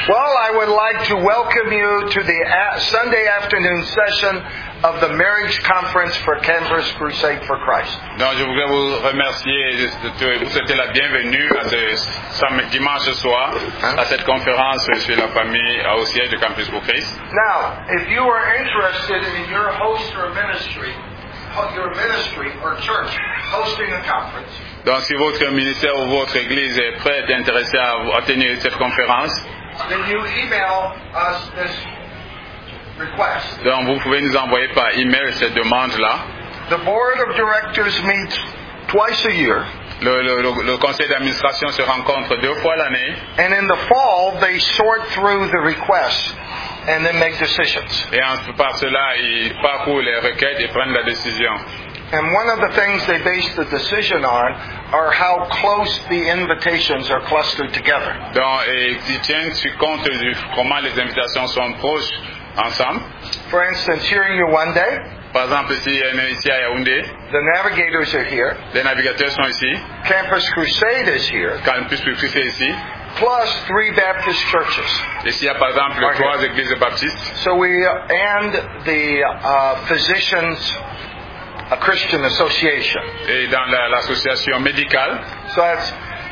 Well, I would like to welcome you to the Sunday afternoon session of the Marriage Conference for Campus Crusade for Christ. Donc, je voudrais vous remercier de vous souhaiter la bienvenue à ce dimanche soir à cette conférence sur la famille au siège de Campus pour Christ. Now, if you are interested in your host or ministry or church hosting a conference, donc, si votre ministère ou votre église est prête et intéressée à tenir cette conférence, then you email us this request. donc vous pouvez nous envoyer par email cette demande-là. The board of directors meets twice a year. Le conseil d'administration se rencontre 2 fois l'année. And in the fall, they sort through the requests and then make decisions. Et par cela, ils parcourent les requêtes et prennent la décision. And one of the things they base the decision on are how close the invitations are clustered together. Donc, ils tiennent compte de comment les invitations sont proches ensemble. For instance, here in Yaoundé, par exemple, ici à Yaoundé, the navigators are here. Les navigateurs sont ici. Campus Crusade is here. Campus Crusade est ici. Plus 3 Baptist churches. Ici, il y a par exemple 3 églises baptistes. So and the Physicians Christian Association. Et dans l'association médicale. So that's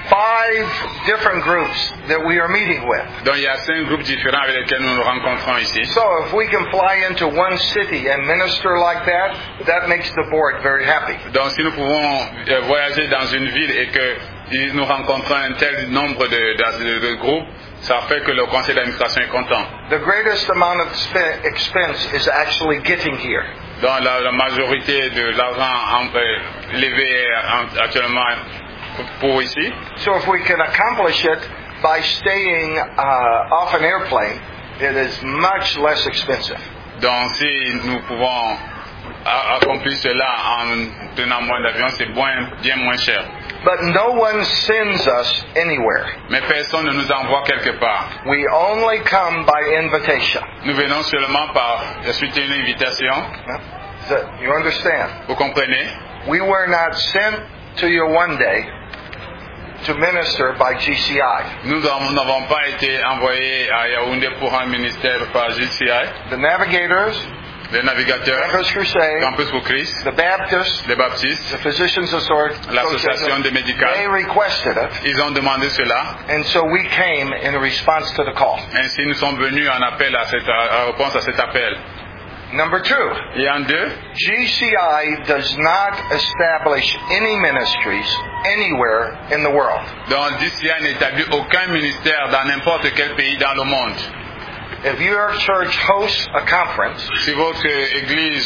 5 different groups that we are meeting with. Donc il y a 5 groupes différents avec lesquels nous nous rencontrons ici. So if we can fly into one city and minister like that makes the board very happy. Donc si nous pouvons voyager dans une ville et que nous rencontrons un tel nombre de groupes, ça fait que le conseil d'administration est content. The greatest amount of expense is actually getting here. Donc la majorité de l'argent levé actuellement pour ici. So if we can accomplish it by staying off an airplane, it is much less expensive. Donc si nous pouvons accomplir cela en tenant moins d'avion, c'est bien moins cher. But no one sends us anywhere. Mais personne ne nous envoie quelque part. We only come by invitation. Nous venons seulement par suite d'une invitation. You understand? Vous comprenez? We were not sent to Yaoundé to minister by GCI. Nous n'avons pas été envoyés à Yaoundé pour un ministère par GCI. The navigators, les navigateurs, Campus Crusade, Campus pour Christ, the Baptists, les baptistes, the Physicians Association, l'association des médicales, they requested it. Ils ont demandé cela. And so we came in response to the call. Ainsi nous sommes venus en appel à réponse à cet appel. Number 2. Et en 2, GCI does not establish any ministries anywhere in the world. Donc GCI n'établit aucun ministère dans n'importe quel pays dans le monde. If your church hosts a conference, si votre église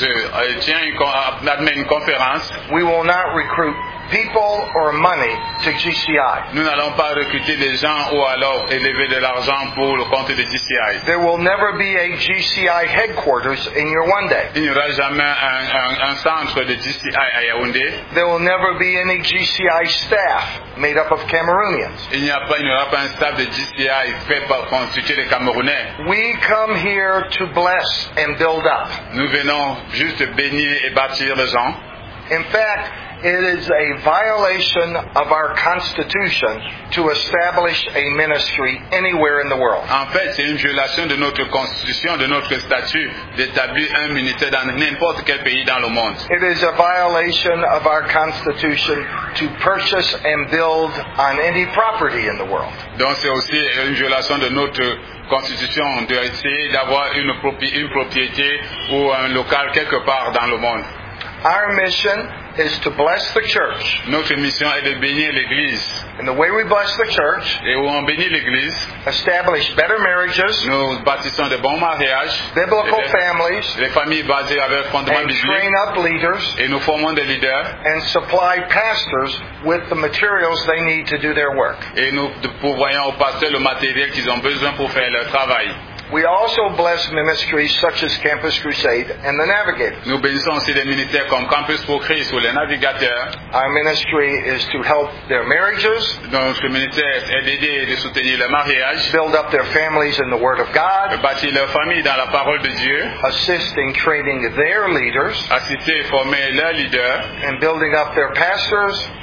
admet une conférence, we will not recruit people or money to GCI. Nous n'allons pas recruter des gens ou alors élever de l'argent pour le compte de GCI. There will never be a GCI headquarters in Yaoundé. Il n'y aura jamais un centre de GCI à Yaoundé. There will never be any GCI staff made up of Cameroonians. Il n'y aura pas un staff de GCI constitué de Camerounais. We come here to bless and build up. Nous venons juste bénir et bâtir les gens. In fact, it is a violation of our Constitution to establish a ministry anywhere in the world. En fait, c'est une violation de notre Constitution, de notre statut, d'établir un ministère dans n'importe quel pays dans le monde. It is a violation of our Constitution to purchase and build on any property in the world. Donc c'est aussi une violation de notre Constitution d'essayer d'avoir une propriété ou un local quelque part dans le monde. Our mission is to bless the church. Notre mission est de bénir l'Église. And the way we bless the church, et où on bénit l'Église, establish better marriages, nous bâtissons de bons mariages, biblical families, les familles basées avec fondement and biblique, train up leaders, et nous formons des leaders, and supply pastors with the materials they need to do their work. Et nous pourvoyons aux pasteurs le matériel qu'ils ont besoin pour faire leur travail. We also bless ministries such as Campus Crusade and the Navigators. Nous bénissons aussi des ministères comme Campus pour Christ ou les navigateurs. Our ministry is to help their marriages. Notre ministère est d'aider et de soutenir le mariage. Build up their families in the Word of God. Bâtir leur famille dans la parole de Dieu. Assist in training their leaders. Assister et former leurs leaders. And building up their pastors.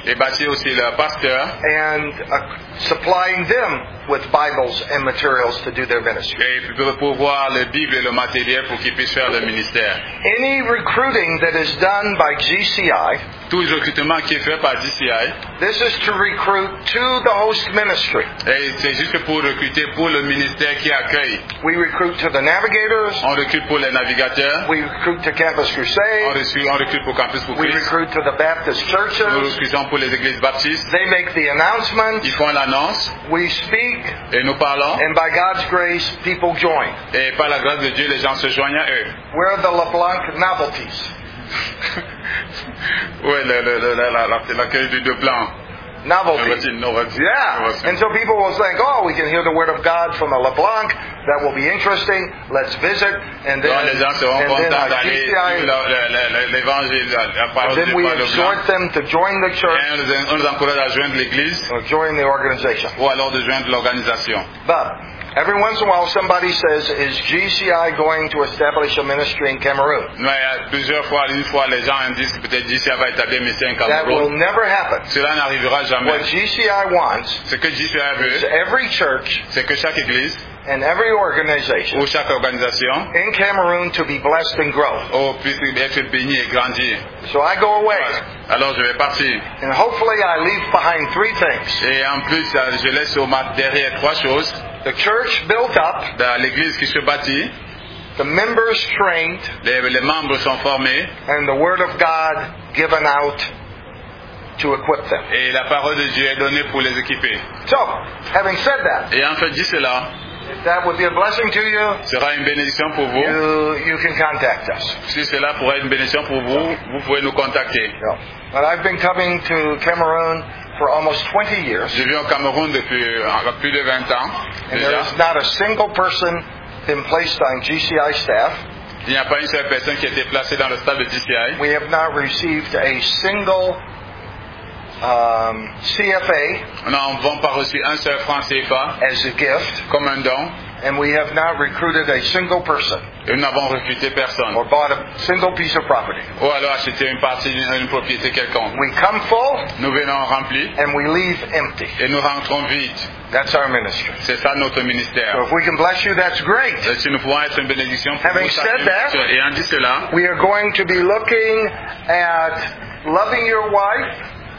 et bâtir aussi leurs pasteurs and supplying them with Bibles and materials to do their ministry. et pour pouvoir le Bible et le matériel pour qu'ils puissent faire le ministère. Any recruiting that is done by GCI, Tout le recrutement qui est fait par DCI, this is to recruit to the host ministry. et c'est juste pour recruter pour le ministère qui accueille. We recruit to the navigators. On recrute pour les navigateurs, We recruit to Campus Crusade. on recrute pour Campus pour We Christ, recruit to the Baptist nous churches. recrutons pour les églises baptistes. They make the announcement. Ils font l'annonce We speak. et nous parlons. And by God's grace, people join. Et par la grâce de Dieu, les gens se joignent à eux. We're the LeBlanc novelties. Oui, l'accueil de blanc. Novelty. Novelty. Yeah. And so people will think, oh, we can hear the word of God from a LeBlanc. That will be interesting. Let's visit. And then, Donc les gens seront contents d'aller GCI, suivre l'évangile, la parole then de we Paul Blanc. exhort them to join the church Et on nous encourage à joindre l'église or join the organization. ou alors de joindre l'organisation. But every once in a while somebody says, is GCI going to establish a ministry in Cameroon? Mais plusieurs fois, une fois, les gens disent que peut-être GCI va établir un ministère en That will Cameroun. never happen. Cela n'arrivera jamais. What GCI wants Ce que GCI is veut, every church c'est que chaque église and every organization ou chaque organisation in Cameroon to be blessed and grow. puisse être bénie et grandir. So I go away, Alors je vais partir. and hopefully I leave behind three things. Et en plus, je laisse derrière trois choses. The church built up, Dans l'église qui se bâtit, the members trained, les membres sont formés and the Word of God given out to equip them. et la parole de Dieu est donnée pour les équiper. So, having said that, Et en fait, dit cela, if that would be a blessing to you, sera une bénédiction pour vous. you can contact us. Si cela pourrait être une bénédiction pour vous, vous pouvez nous contacter. So, but I've been coming to Cameroon for almost 20 years, Je vis au Cameroun depuis plus de 20 ans and there déjà. is not a single person been placed on GCI staff. Il n'y a pas une seule personne qui a été placée dans le staff de DCI. We have not received a single CFA Nous n'avons pas reçu un seul franc CFA as a gift, comme un don. and we have not recruited a single person Et nous n'avons recruté personne. or bought a single piece of property. Ou alors acheté une partie d'une propriété quelconque. We come full Nous venons remplis and we leave empty. et nous rentrons vides. That's our ministry. C'est ça notre ministère. So if we can bless you, that's great. Et si nous pouvons être une bénédiction pour Having vous, said that, et en dit cela, We are going to be looking at loving your wife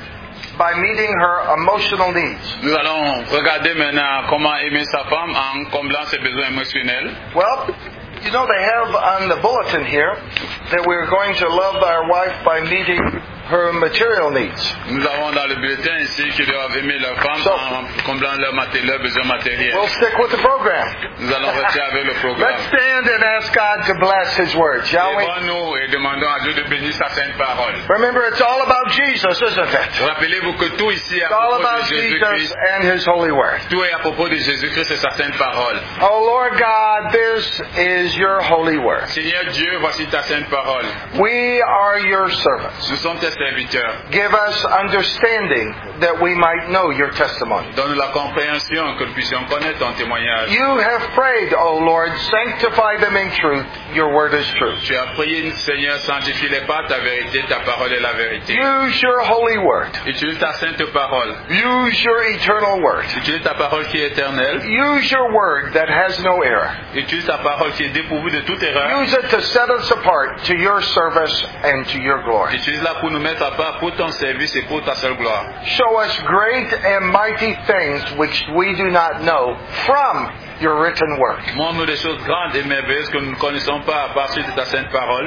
by meeting her emotional needs. nous allons regarder maintenant comment aimer sa femme en comblant ses besoins émotionnels. Well, you know they have on the bulletin here that we're going to love our wife by meeting her material needs. Nous avons dans le bulletin ici qu'ils doivent aimer leur femme So- en comblant leurs besoins matériels. We'll stick with the program. Nous allons rester avec le programme. Let's stand and ask God to bless His Word, shall we? Lèvons-nous et demandons à Dieu de bénir sa sainte parole. Remember, it's all about Jesus, isn't it? Rappelez-vous que tout ici est à It's all propos about de Jesus Jésus-Christ. and His holy Word. Tout est à propos de Jésus-Christ et sa sainte parole. Oh Lord God, this is your holy Word. Seigneur Dieu, voici ta sainte parole. We are your servants. Nous sommes tes serviteurs. Give us understanding that we might know your testimony. Donne la compréhension que nous puissions connaître ton témoignage. You have prayed, O Lord, sanctify them in truth. Your word is truth. Tu as prié, Seigneur, sanctifie-les par ta vérité, ta parole est la vérité. Use your holy word. Utilise ta sainte parole. Use your eternal word. Utilise ta parole qui est éternelle. Use your word that has no error. Utilise ta parole qui est dépourvue de toute erreur. Use it to set us apart to your service and to your glory. Utilise-la pour nous mettre à part pour ton service et pour ta seule gloire. Show us great and mighty things which we do not know from your written word. Montre-nous des choses grandes et merveilleuses que nous ne connaissons pas à partir de ta sainte parole.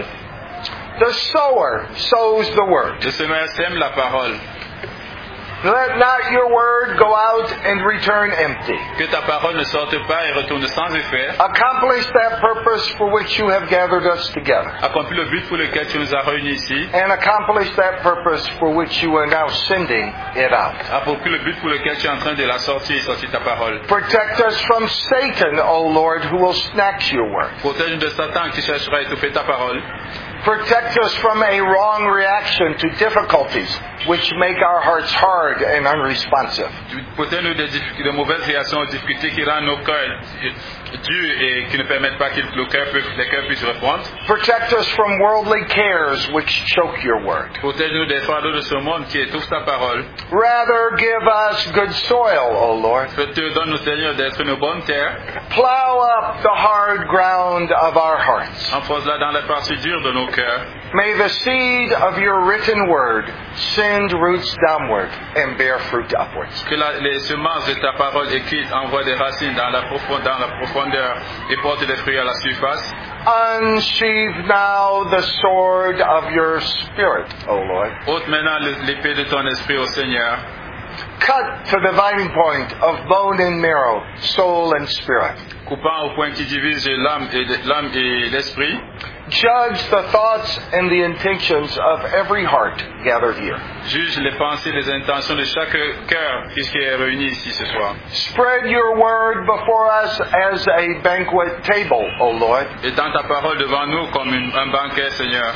The sower sows the word. Le semeur sème la parole. Let not your word go out and return empty. Que ta parole ne sorte pas et retourne sans effet. Accomplish that purpose for which you have gathered us together. Accomplis le but pour lequel tu nous as réunis ici. And accomplish that purpose for which you are now sending it out. Accomplis le but pour lequel tu es en train de la sortir et sortir ta parole. Protect us from Satan, O Lord, who will snatch your word. Protège-nous de Satan qui cherchera à étouffer ta parole. Protect us from a wrong reaction to difficulties, which make our hearts hard and unresponsive. Protège-nous de mauvaises réactions aux difficultés qui rendent nos cœurs durs et qui ne permettent pas que les cœurs puissent répondre. Protect us from worldly cares, which choke your word. Protège-nous des fardeaux de ce monde qui étouffent ta parole. Rather, give us good soil, O Lord. Donne-nous, Seigneur, d'être une bonne terre. Plow up the hard ground of our hearts. Enfonce-la dans la partie dure de nos cœurs. May the seed of your written word send roots downward and bear fruit upwards. Que les semences de ta parole écrite envoient des racines dans la profondeur et portent des fruits à la surface. Unsheathe now the sword of your spirit, O Lord. Ôte maintenant l'épée de ton esprit, ô Seigneur. Cut to the dividing point of bone and marrow, soul and spirit. Coupant au point qui divise l'âme et l'esprit. Judge the thoughts and the intentions of every heart gathered here. Juge les pensées et les intentions de chaque cœur qui est réuni ici ce soir. Spread your word before us as a banquet table, O Lord. Étends ta parole devant nous comme un banquet, Seigneur.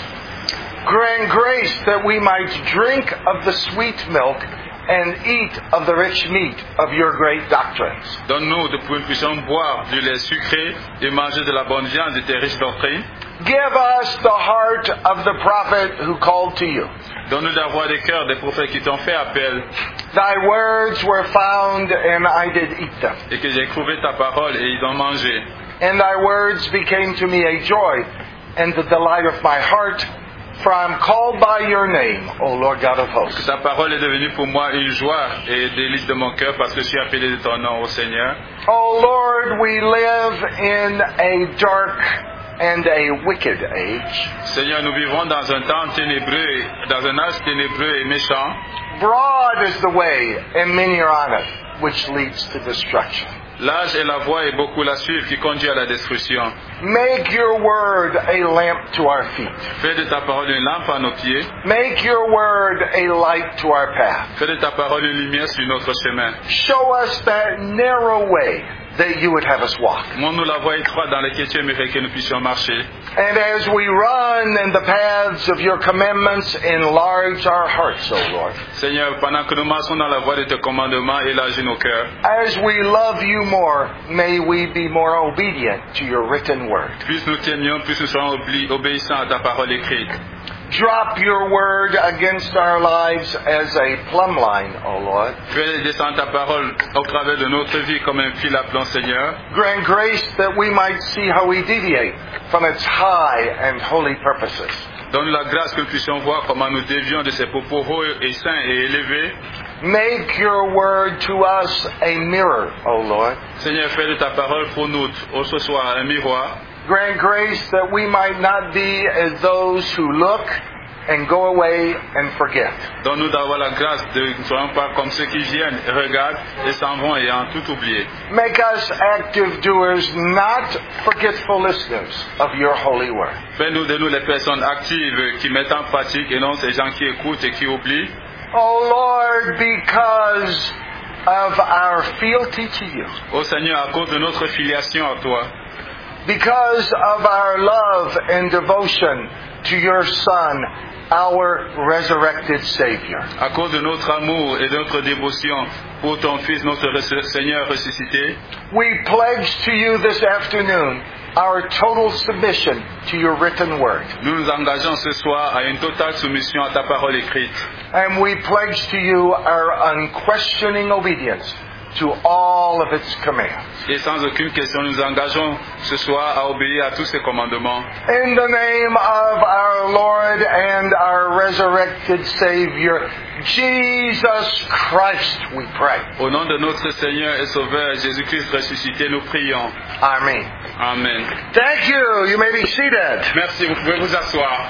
Grant grace that we might drink of the sweet milk and eat of the rich meat of your great doctrines. Donne-nous de pour que nous puissions boire du lait sucré et manger de la bonne viande de tes riches doctrines. Give us the heart of the prophet who called to you. Donne-nous d'avoir des cœurs des prophètes qui t'ont fait appel. Thy words were found and I did eat them. Et que j'ai trouvé ta parole et ils ont mangé. And thy words became to me a joy and the delight of my heart. For I am called by your name, O Lord God of hosts. Ta parole est devenue pour moi une joie et délice de mon cœur parce que je suis appelé de ton nom, ô Seigneur. O Lord, we live in a dark and a wicked age. Seigneur, nous vivons dans un temps ténébreux, dans un âge ténébreux et méchant. Broad is the way, and many are on it, which leads to destruction. L'âge et la voie et beaucoup la suivent qui conduit à la destruction. Make your word a lamp to our feet. Fais de ta parole une lampe à nos pieds. Make your word a light to our path. Fais de ta parole une lumière sur notre chemin. Show us that narrow way that you would have us walk. Montre-nous la voie étroite dans laquelle tu aimerais que nous puissions marcher. And as we run in the paths of your commandments, enlarge our hearts, O Lord. Seigneur, pendant que nous marchons dans la voie de tes commandements, élargis nos cœurs. As we love you more, may we be more obedient to your written word. Plus nous t'aimions, plus nous serons obéissants à ta parole écrite. Drop your word against our lives as a plumb line, O Lord. Fais descendre ta parole au travers de notre vie comme un fil à plomb, Seigneur. Grant grace that we might see how we deviate from its high and holy purposes. Donne la grâce que nous puissions voir comment nous dévions de ces propos hauts et saints et élevés. Make your word to us a mirror, O Lord. Seigneur, fais de ta parole pour nous ce soir un miroir. Grant grace that we might not be as those who look and go away and forget. Donne-nous d'avoir la grâce de ne soyons pas comme ceux qui viennent, regardent et s'en vont ayant tout oublié. Make us active doers, not forgetful listeners of your holy word. Fais-nous de nous les personnes actives qui mettent en pratique et non ces gens qui écoutent et qui oublient. Oh Lord, because of our fealty to you. Ô Seigneur, à cause de notre filiation à toi. Because of our love and devotion to your Son, our resurrected Savior. À cause de notre amour et de notre dévotion pour ton Fils, notre Seigneur ressuscité. We pledge to you this afternoon our total submission to your written word. Nous nous engageons ce soir à une totale soumission à ta parole écrite. And we pledge to you our unquestioning obedience to all of its commands. Et sans aucune question, nous nous engageons ce soir à obéir à tous ces commandements. In the name of our Lord and our resurrected Savior, Jesus Christ, we pray. Au nom de notre Seigneur et Sauveur Jésus-Christ ressuscité, nous prions. Amen. Amen. Thank you. You may be seated. Merci, vous pouvez vous asseoir.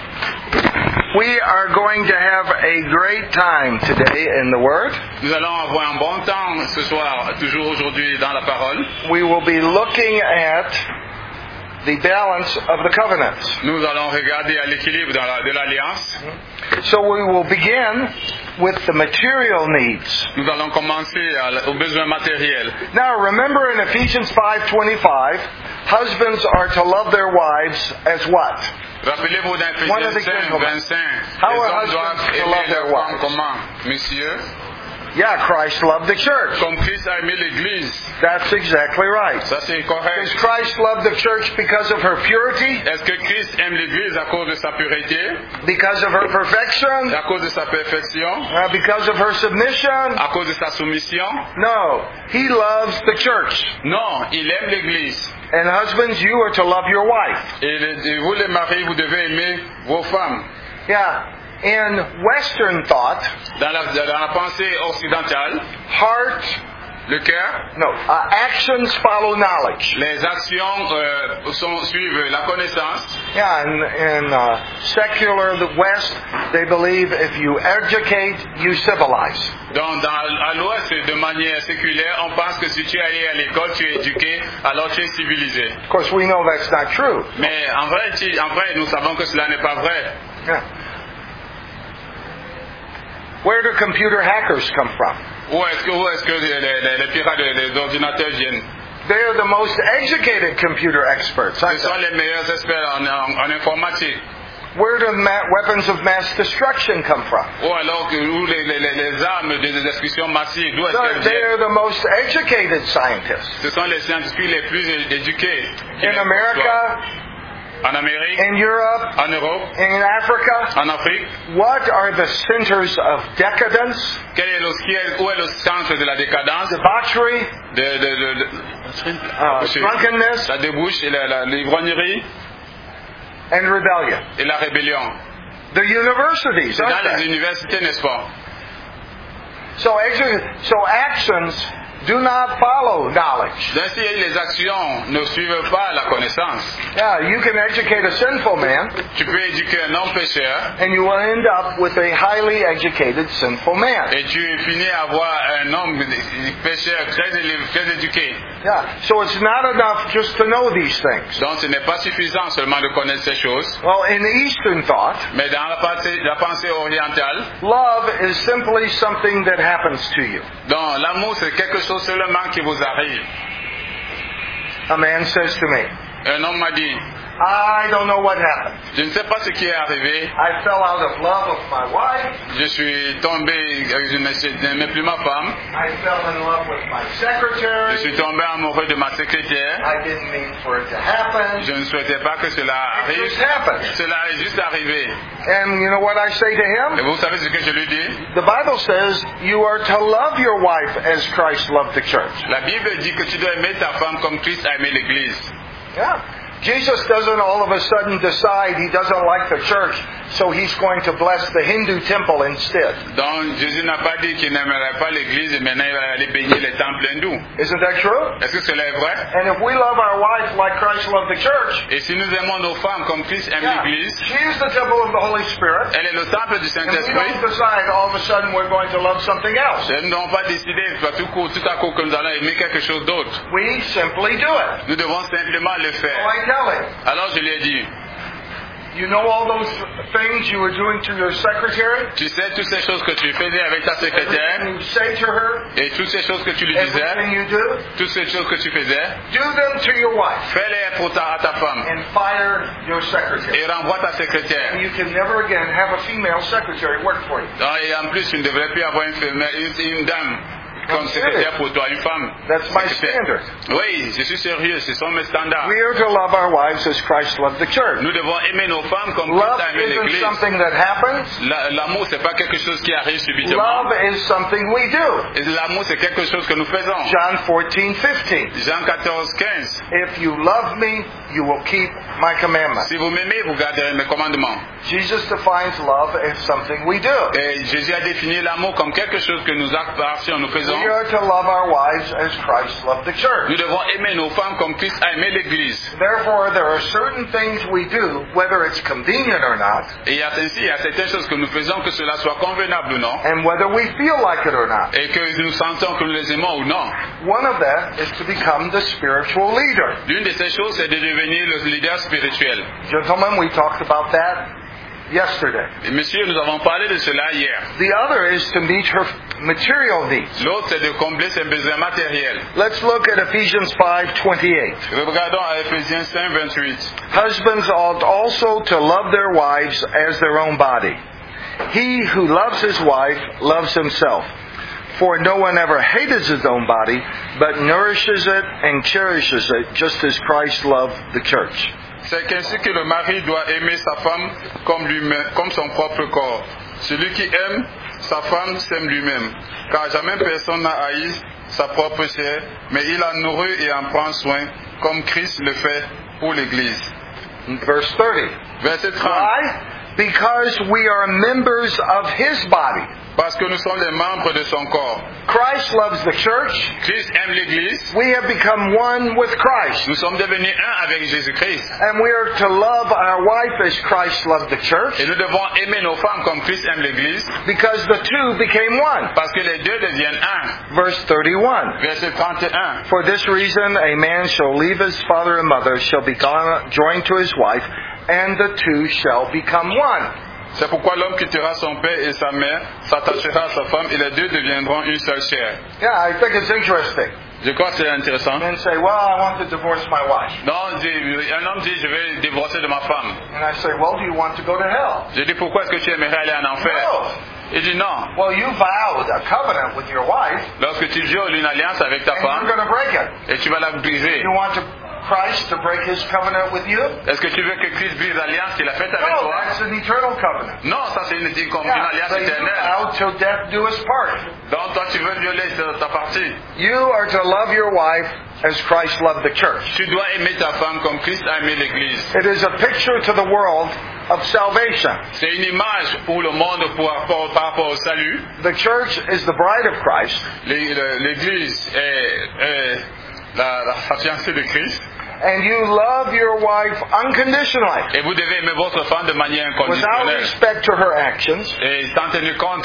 We are going to have a great time today in the Word. Nous allons avoir un bon temps ce soir, toujours aujourd'hui dans la parole. We will be looking at the balance of the covenants. Nous allons regarder à l'équilibre de l'alliance. So we will begin with the material needs. Nous allons commencer aux besoins matériels. Now remember in Ephesians 5:25, husbands are to love their wives as what? Rappelez-vous d'un One of the Éphésiens 5, gentlemen. 25. How Les are hommes husbands doivent to love aimer their leur femme wives? comment? Monsieur, Yeah, Christ loved the church. comme Christ a aimé l'Église. That's exactly right. Ça c'est Does correct. Christ love the church because of her purity? Est-ce que Christ aime l'Église à cause de sa pureté, Because of her perfection? à cause de sa perfection, Because of her submission? à cause de sa soumission? No. He loves the church. Non, il aime l'Église. And husbands, you are to love your wife. Et vous les maris, vous devez aimer vos femmes. Yeah. In Western thought, Dans la pensée occidentale, heart, le cœur, actions follow knowledge. les actions suivent la connaissance. Yeah, in secular the West, they believe if you educate, you civilize. Donc, à l'Ouest, de manière séculaire, on pense que si tu es allé à l'école, tu es éduqué, alors tu es civilisé. Of course, we know that's not true. Mais en vrai, nous savons que cela n'est pas vrai. Yeah. Where do computer hackers come from? Où est-ce que les pirates des ordinateurs viennent? They're the most educated computer experts. Ce sont les meilleurs experts en informatique. Where do weapons of mass destruction come from? Ou alors où les armes de destruction massive, d'où est-ce qu'elles viennent? They're the most educated scientists. Ce sont les scientifiques les plus éduqués. In America, En Amérique, in Europe, en Europe, in Africa, en Afrique, what are the centers of decadence, où est le centre de la décadence, debauchery, drunkenness, la débauche et l'ivrognerie and rebellion? et la rébellion? The universities, C'est dans aren't les they? universités, n'est-ce pas? So actions do not follow knowledge. Ainsi, les actions ne suivent pas la connaissance. Yeah, you can educate a sinful man, Tu peux éduquer un homme pécheur and you will end up with a highly educated sinful man. et tu finis à avoir un homme pécheur très éduqué. Yeah, so it's not enough just to know these things. Donc ce n'est pas suffisant seulement de connaître ces choses. Well, in Eastern thought, Mais dans la pensée orientale, love is simply something that happens to you. donc l'amour c'est quelque chose seulement qui vous arrive. A man says to me, Un homme m'a dit, I don't know what happened. je ne sais pas ce qui est arrivé. I fell out of love of my wife. Je suis tombé, je n'aimais plus ma femme. I fell in love with my Je secretary. suis tombé amoureux de ma secrétaire. I didn't mean for it to happen. Je ne souhaitais pas que cela It arrive. just happened. Cela est juste arrivé. And you know what I say to Et him? vous savez ce que je lui dis? The Bible says you are to love your wife as Christ loved the church. La Bible dit que tu dois aimer ta femme comme Christ a aimé l'Église. Yeah. Jesus doesn't all of a sudden decide he doesn't like the church, so he's going to bless the Hindu temple instead. Donc Jésus n'a pas dit qu'il n'aimerait pas l'Église et maintenant il va aller bénir les temples hindous. Isn't that true? Est-ce que cela est vrai? And if we love our wife like Christ loved the church, Et si nous aimons nos femmes comme Christ aime yeah, l'Église, she is the temple of the Holy Spirit, elle est le temple du and we Saint-Esprit. don't decide all of a sudden we're going to love something else. Nous n'avons pas décidé tout à coup que nous allons aimer quelque chose d'autre. We simply do it. Nous devons simplement le So faire. I tell him, Alors je lui ai dit, you know all those things you were doing to your secretary? tu sais toutes ces choses que tu faisais avec ta secrétaire Everything you say to her, et toutes ces choses que tu lui disais, everything you do, toutes ces choses que tu faisais, do them to your wife fais-les à ta femme and fire your secretary. et renvoie ta secrétaire. You can never again have a female secretary work for you. Et en plus, tu ne devrais plus avoir une dame comme secrétaire pour toi, une femme. That's my secrétaire. standard. Oui, je suis sérieux, ce sont mes standards. We are to love our wives as Christ loved the church. Nous devons aimer nos femmes comme Love Christ a aimé isn't l'Église. something that happens. L'amour, c'est pas quelque chose qui arrive subitement. Love is something we do. Et l'amour, c'est quelque chose que nous faisons. John 14:15. Jean 14, 15. If you love me, you will keep my commandments. Si vous m'aimez, vous garderez mes commandements. Jesus defines love as something we do. Et Jésus a défini l'amour comme quelque chose que nous actions, nous faisons. We are to love our wives as Christ loved the church. Nous devons aimer nos femmes comme Christ a aimé l'Église. Therefore, there are certain things we do, whether it's convenient or not, Et il y a certaines choses que nous faisons, que cela soit convenable ou non, and whether we feel like it or not. et que nous sentons que nous les aimons ou non. One of that is to become the spiritual leader. L'une de ces choses, c'est de devenir le leader spirituel. Gentlemen, we talked about that yesterday. Et monsieur, nous avons parlé de cela hier. The other is to meet her material needs. L'autre, c'est de combler ses besoins matériels. Let's look at Ephesians 5:28. Regardons à Éphésiens 5, 28. Husbands ought also to love their wives as their own body. He who loves his wife loves himself. For no one ever hated his own body, but nourishes it and cherishes it, just as Christ loved the church. C'est qu'ainsi que le mari doit aimer sa femme comme lui-même, comme son propre corps. Celui qui aime sa femme s'aime lui-même. Car jamais personne n'a haï sa propre chair, mais il la nourrit et en prend soin, comme Christ le fait pour l'Église. Verse 30. Verset 30. Why? Because we are members of his body. Parce que nous sommes les membres de son corps. Christ loves the church. Christ aime l'Église. We have become one with Christ. Nous sommes devenus un avec Jésus-Christ. And we are to love our wife as Christ loved the church. Et nous devons aimer nos femmes comme Christ aime l'Église. Because the two became one. Parce que les deux deviennent un. Verse 31. Verset 31. For this reason a man shall leave his father and mother, shall be joined to his wife, and the two shall become one. C'est pourquoi l'homme quittera son père et sa mère, s'attachera à sa femme, et les deux deviendront une seule chair. Yeah, I think it's interesting. Je crois que c'est intéressant. Men say, well, I want to divorce my wife. Non, un homme dit, je vais divorcer de ma femme. And I say, well, do you want to go to hell? Je dis, pourquoi est-ce que tu aimerais aller en enfer? No. Il dit non. Well, you vowed a covenant with your wife. Lorsque tu violes une alliance avec ta And femme, you're going to break it. et tu vas la briser. You want Christ to break his covenant with you? Est-ce que tu veux que Christ brise l'alliance qu'il a faite avec No, toi? that's an eternal covenant. Non, ça c'est une alliance But you éternelle. vow till death do us part. Donc toi tu veux violer ta partie. You are to love your wife as Christ loved the church. Tu dois aimer ta femme comme Christ a aimé l'Église. It is a picture to the world of salvation. C'est une image pour le monde par rapport au salut. The church is the bride of Christ. L'Église est la fiancée de Christ. And you love your wife unconditionally. Et vous devez aimer votre femme de manière Without inconditionnelle. respect to her actions. Et sans tenir compte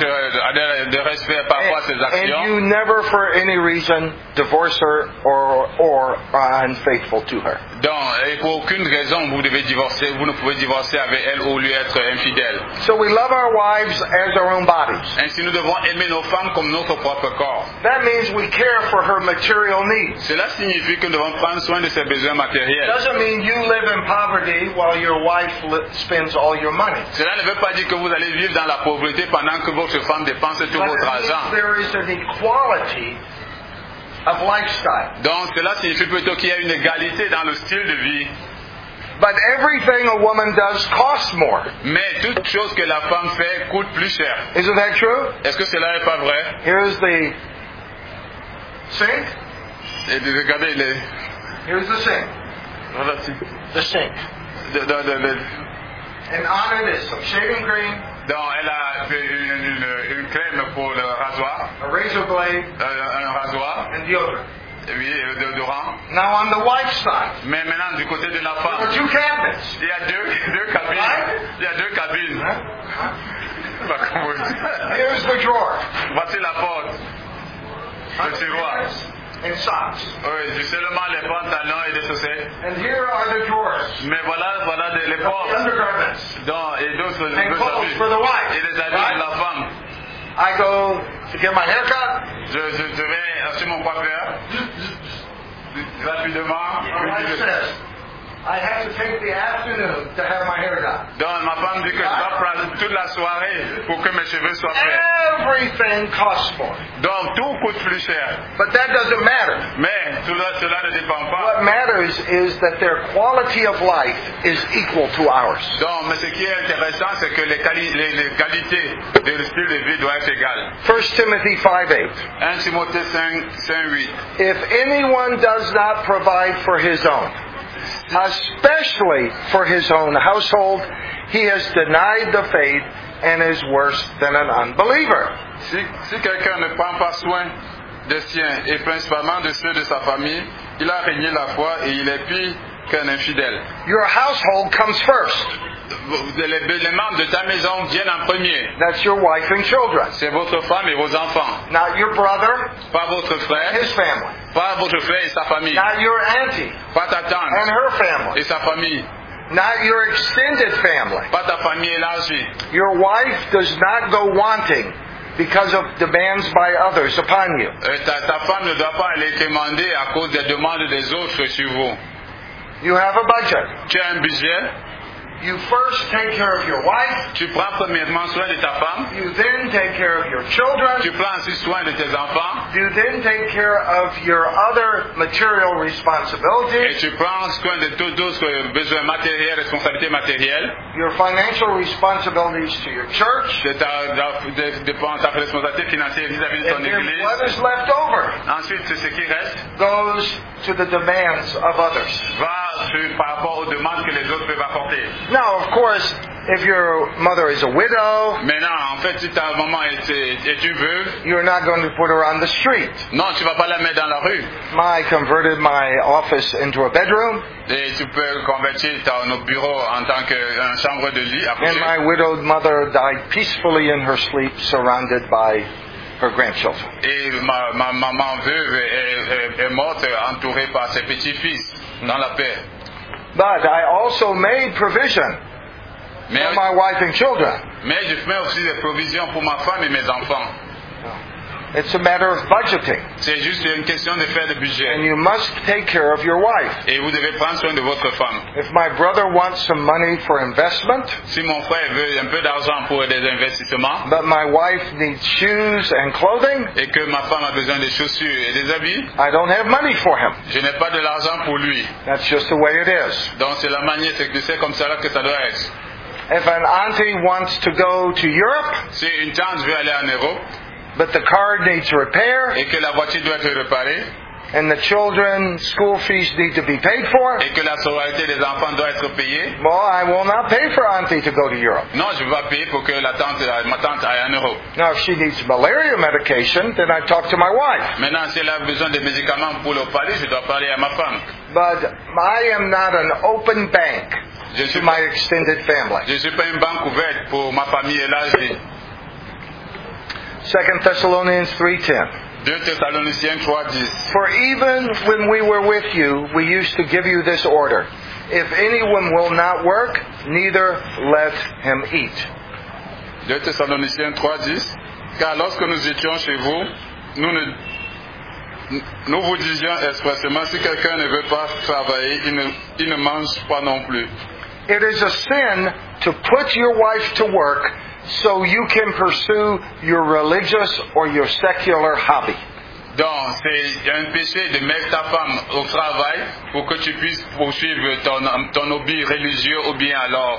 de respect par rapport à ses And actions. you never for any reason divorce her or are unfaithful to her. Donc, et pour aucune raison, vous ne pouvez divorcer avec elle ou lui être infidèle. So we love our wives as our own bodies. Ainsi, nous devons aimer nos femmes comme notre propre corps. That means we care for her material needs. Cela signifie que nous devons prendre soin de ses besoins matériels. Doesn't mean you live in poverty while your wife spends all your money. Cela ne veut pas dire que vous allez vivre dans la pauvreté pendant que votre femme dépense tout But votre it means argent. there is an equality of lifestyle. Donc, cela signifie plutôt qu'il y a une égalité dans le style de vie. But everything a woman does costs more. Mais toute chose que la femme fait coûte plus cher. Isn't that true? Est-ce que cela n'est pas vrai? Here's the sink. Et regardez les... Here's the sink. The sink. And on it is some shaving cream, Donc, elle a fait une crème pour le rasoir, a razor blade, un rasoir, and deodorant. oui, déodorant. Now on the wife's side, Mais maintenant, du côté de la there femme, are two cabinets. il y a deux cabines. Il y a deux cabines. Bah, comment dire? Here's the drawer. Voici la porte. Le tiroir. And socks. Oui, seulement les pantalons et les chaussettes. And here are the drawers. Mais voilà les The portes. undergarments. Et d'autres And clothes for the wife. et les habits de la femme. I go to get my haircut. Je vais chez mon coiffeur. Rapidement. My wife says, I have to take the afternoon to have my hair done. Donc ma femme dit que je dois prendre toute la soirée pour que mes cheveux soient faits. Everything costs more. Donc tout coûte plus cher. But that doesn't matter. Mais cela ne dépend pas. What matters is that their quality of life is equal to ours. Donc, mais ce qui est intéressant, c'est que les qualités du style de vie doivent être égales. 1 Timothy 5:8. 1 Timothée 5:8. If anyone does not provide for his own, especially for his own household, he has denied the faith and is worse than an unbeliever. Si quelqu'un ne prend pas soin des siens et principalement de ceux de sa famille, il a régné la foi et il est pire qu'un infidèle. Your household comes first. Les membres de ta maison viennent en premier. That's your wife and children. C'est votre femme et vos enfants. Not your brother, Pas votre frère, his family. pas votre frère et sa famille. Not your auntie Pas ta tante and her family. et sa famille. not your extended family. pas ta famille élargie. Your wife does not go wanting because of demands by others upon you. Ta femme ne doit pas aller demander à cause des demandes des autres sur vous. You have a budget. Tu as un budget, You first take care of your wife. tu prends premièrement soin de ta femme, You then take care of your children. tu prends aussi soin de tes enfants, You then take care of your other material et responsibilities, tu prends soin de tous d'autres besoins matériels, responsabilités matérielles, your financial responsibilities to your church. de ta responsabilité financière vis-à-vis de ton And then église. what is left over Ensuite, ce qui reste goes to the demands of others. va par rapport aux demandes que les autres peuvent apporter. Now, of course, if your mother is a widow, Maintenant, en fait, si ta maman est une veuve, you're not going to put her on the street. non, tu vas pas la mettre dans la rue. I converted my office into a bedroom, Et tu peux convertir ton bureau en tant qu'une chambre de lit à and coucher. my widowed mother died peacefully in her sleep, surrounded by her grandchildren. Et ma maman veuve est morte entourée par ses petits-fils dans la paix. But I also made provision Mais, for my wife and children. mais je fais aussi des provisions pour ma femme et mes enfants. It's a matter of budgeting. C'est juste une question de faire le And budget. you must take care of your wife. Et vous devez prendre soin de votre femme. If my brother wants some money for investment, Si mon frère veut un peu d'argent pour des investissements, but my wife needs shoes and clothing, et que ma femme a besoin de chaussures et des habits, I don't have money for him. je n'ai pas de l'argent pour lui. That's just the way it is. Donc c'est la manière, c'est comme ça que ça doit être. If an auntie wants to go to Europe, Si une tante veut aller en Europe but the car needs repair, et que la voiture doit être réparée and the children's school fees need to be paid for, et que la scolarité des enfants doit être payée, well, I will not pay for auntie to go to Europe. non, je vais payer pour que ma tante aille en Europe. Now, if she needs malaria medication, then I talk to my wife. Maintenant, si elle a besoin de médicaments pour le palais, je dois parler à ma femme. But I am not an open bank Je to suis my extended family. Je ne suis pas une banque ouverte pour ma famille élargie. 2 Thessalonians 3:10. 2 Thessaloniciens 3:10. For even when we were with you, we used to give you this order. If anyone will not work, neither let him eat. 2 Thessaloniciens 3:10. Car lorsque nous étions chez vous, nous vous disions expressément, si quelqu'un ne veut pas travailler, il ne mange pas non plus. It is a sin to put your wife to work so you can pursue your religious or your secular hobby. Donc, c'est un péché de mettre ta femme au travail pour que tu puisses poursuivre ton hobby religieux ou bien alors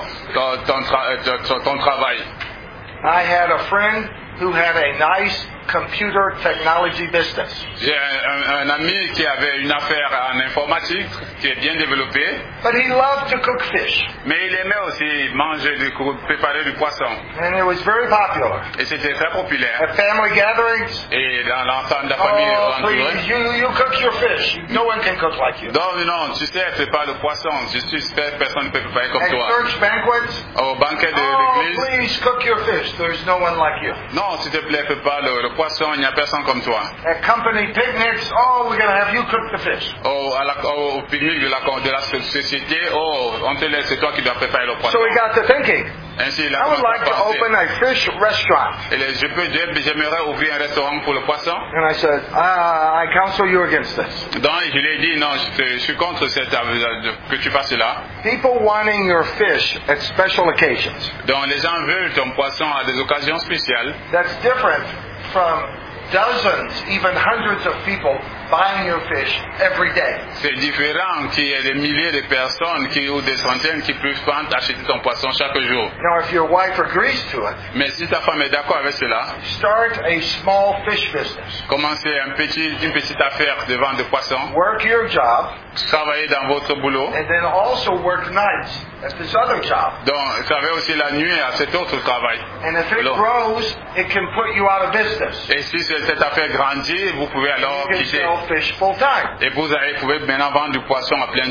ton travail. I had a friend who had a nice computer technology business. J'ai un ami qui avait une affaire en informatique qui est bien développée, But he loved to cook fish. mais il aimait aussi préparer du poisson. And it was very popular. Et c'était très populaire. At family gatherings, Et dans l'ensemble de la famille oh, entourée. please, you cook your fish. No one can cook like you. Donc non, tu sais, c'est pas le poisson. Je suis sûr, personne ne peut préparer comme At toi. church banquets, Au banquet de oh, l'église, please cook your fish. There's no one like you. non, s'il te plaît, prépare le poisson, il n'y a personne comme toi. At company picnics, oh, we're going to have you cook the fish. Au pique-nique de la société, on te laisse, c'est toi qui dois préparer le poisson. So he got to thinking, Ainsi, il I a would commencé like à to penser. open a fish restaurant. Et j'aimerais ouvrir un restaurant pour le poisson. And I said, I counsel you against this. Donc, je lui ai dit, non, je suis contre que tu fasses cela. People wanting your fish at special occasions. Donc, les gens veulent ton poisson à des occasions spéciales. That's different from dozens, even hundreds of people buying your fish every day. C'est différent qu'il y ait des milliers de personnes ou des centaines qui peuvent acheter ton poisson chaque jour. Now, if your wife agrees to it, Mais si ta femme est d'accord avec cela, start a small fish business. commencez une petite affaire de vente de poissons, Work your job, travaillez dans votre boulot, and then also work nights at this other job. donc travaillez aussi la nuit à cet autre travail. And if it Alors, grows, it can put you out of business. et si cette affaire grandit, vous pouvez alors You can quitter. sell fish full time. Et vous pouvez maintenant vendre du poisson à plein temps.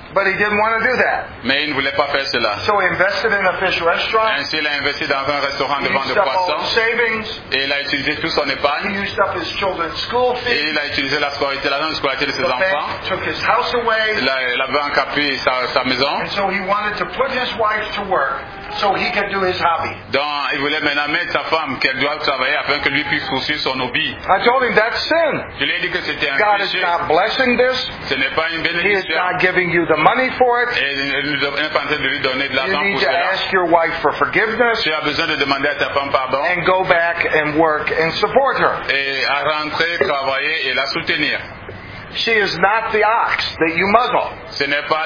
But he didn't want to do that. Mais il ne voulait pas faire cela. So he invested in a fish restaurant. Ainsi, il a investi dans un restaurant de He vente de used up all his poissons savings. et il a utilisé tout son He épargne used up his children's school et fees. il a utilisé l'argent de scolarité de ses The enfants. bank took his house away. La banque a pris sa maison. And so he wanted to put his wife to work so he could do his hobby. Donc, il voulait maintenant mettre sa femme qu'elle doit travailler afin que lui puisse poursuivre son hobby. I told him that's sin. Je lui ai dit que c'était un God is péché. not blessing this. Ce n'est pas une He is bénédiction. not giving you the money for it. Et il n'est pas en train de lui donner de You l'argent need pour to cela. ask your wife for forgiveness Tu as besoin de demander à ta femme pardon and go back and work and support her. et à rentrer, travailler et la soutenir. She is not the ox that you muzzle. Ce n'est pas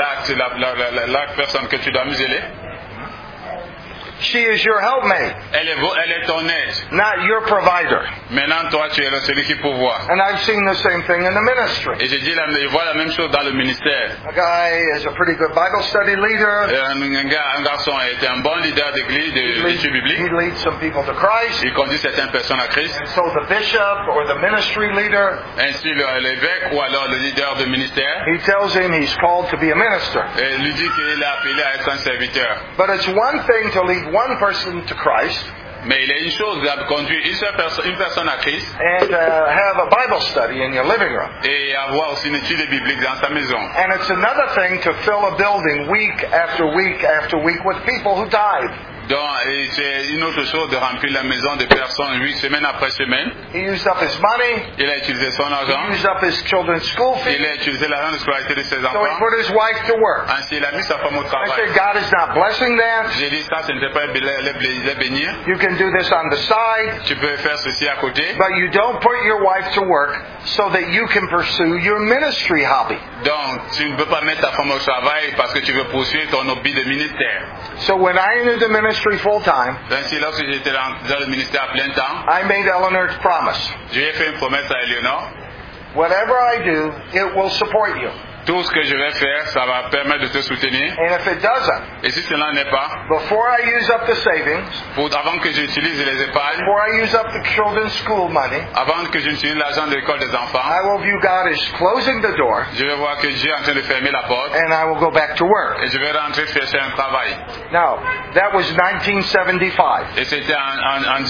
la personne que tu dois museler. She is your helpmate, Elle est ton aide. not your provider. Maintenant, toi, tu es celui qui pourvoit. And I've seen the same thing in the ministry. Et je vois la même chose dans le ministère. A guy is a pretty good Bible study leader. Un garçon est un bon leader d'église, d'études bibliques. He leads some people to Christ. Il conduit certaines personnes à Christ. And so the bishop or the ministry leader, Ainsi, l'évêque ou alors le leader de ministère he tells him he's called to be a minister. lui dit qu'il est appelé à être un serviteur. But it's one thing to lead one person to Christ Mais il est une chose de conduire une personne à Christ and have a Bible study in your living room. et avoir aussi une étude biblique dans sa maison. And it's another thing to fill a building week after week after week with people who died. Donc, et c'est une autre chose de remplir la maison de personnes, lui, semaine après semaine. He used up his money. Il a utilisé son He argent. used up his children's school Il fees. a utilisé l'argent de scolarité de ses So he enfants. put his wife to work. Ainsi, il a mis sa femme au I travail. said, God is not blessing that. J'ai dit ça, ce n'était pas les bénir. You can do this on the side, Tu peux faire ceci à côté. but you don't put your wife to work so that you can pursue your ministry hobby. Donc, tu ne peux pas mettre ta femme au travail parce que tu veux poursuivre ton hobby de ministère. So when I entered the ministry full time, Ainsi, lorsque j'étais dans le ministère à plein temps, I made Eleanor's promise. je lui ai fait une promesse à Eleonore. Whatever I do, it will support you. Tout ce que je vais faire, ça va permettre de te soutenir. And if it doesn't, Et si cela n'est pas, before I use up the savings, avant que j'utilise les épargnes, before I use up the children's school money, avant que j'utilise l'argent de l'école des enfants, I will view God as closing the door, je vais voir que Dieu est en train de fermer la porte and I will go back to work. et je vais rentrer chercher un travail. Now, that was 1975. Et c'était en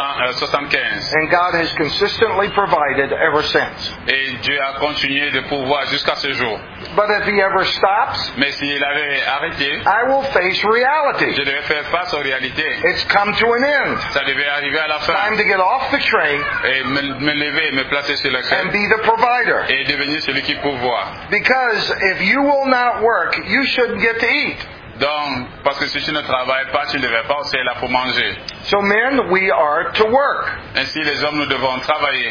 1975. And God has consistently provided ever since. Et Dieu a continué de pourvoir jusqu'à ce jour. But if He ever stops, Mais s'il avait arrêté, I will face je reality. devais faire face aux réalités. It's come to an end. Ça devait arriver à la Time fin. to get off the train Et me lever, me placer sur le and train be the provider. et devenir celui qui pourvoit. Because if you will not work, you shouldn't get to eat. Donc, parce que si tu ne travailles pas, tu ne devais pas aussi là pour manger. So men, we are to work. Ainsi, les hommes, nous devons travailler.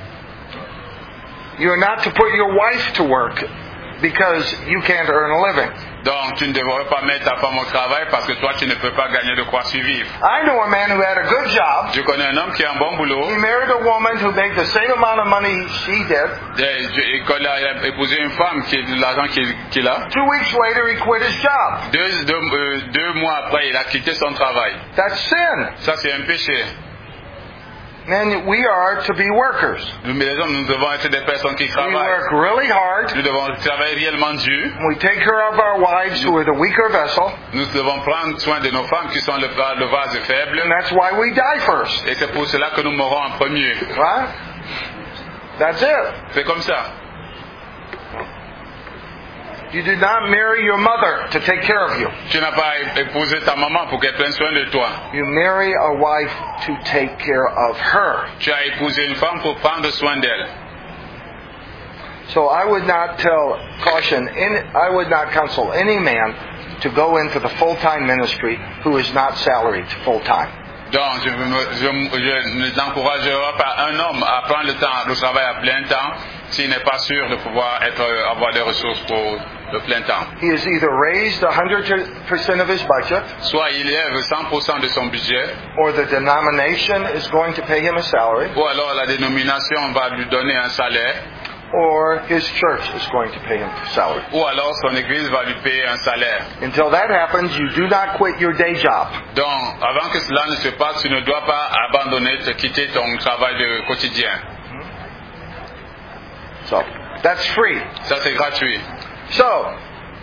You are not to put your wife to work because you can't earn a living. Donc, tu ne devrais pas mettre ta femme au travail parce que toi, tu ne peux pas gagner de quoi survivre. I know a man who had a good job. Je connais un homme qui a un bon boulot. He married a woman who made the same amount of money she did. Et quand il a épousé une femme qui a l'argent qu'il a, 2 weeks later, he quit his job. 2 mois après, il a quitté son travail. That's sin. Ça, c'est un péché. Men, we are to be workers. Nous, les hommes, nous devons être des personnes qui We travaillent. work really hard. Nous devons travailler réellement dur. We take care of our wives who are the weaker vessel. Nous devons prendre soin de nos femmes qui sont le vase faible. And that's why we die first. Et c'est pour cela que nous mourons en premier. Right? That's it. C'est comme ça. You did not marry your mother to take care of you. Tu n'as pas épousé ta maman pour qu'elle prenne soin de toi. You marry a wife to take care of her. Tu as épousé une femme pour prendre soin d'elle. So I would not I would not counsel any man to go into the full-time ministry who is not salaried full-time. Donc, je n'encouragerai pas un homme à prendre le travail à plein temps s'il n'est pas sûr de pouvoir avoir des ressources pour le plein temps. He has either raised 100% of his budget, Soit il élève 100% de son budget, or the denomination is going to pay him a salary, ou alors la dénomination va lui donner un salaire, or his church is going to pay him a salary. ou alors son église va lui payer un salaire. Until that happens, you do not quit your day job. Donc, avant que cela ne se passe, tu ne dois pas abandonner, quitter ton travail de quotidien. So, that's free. Ça, c'est gratuit. So,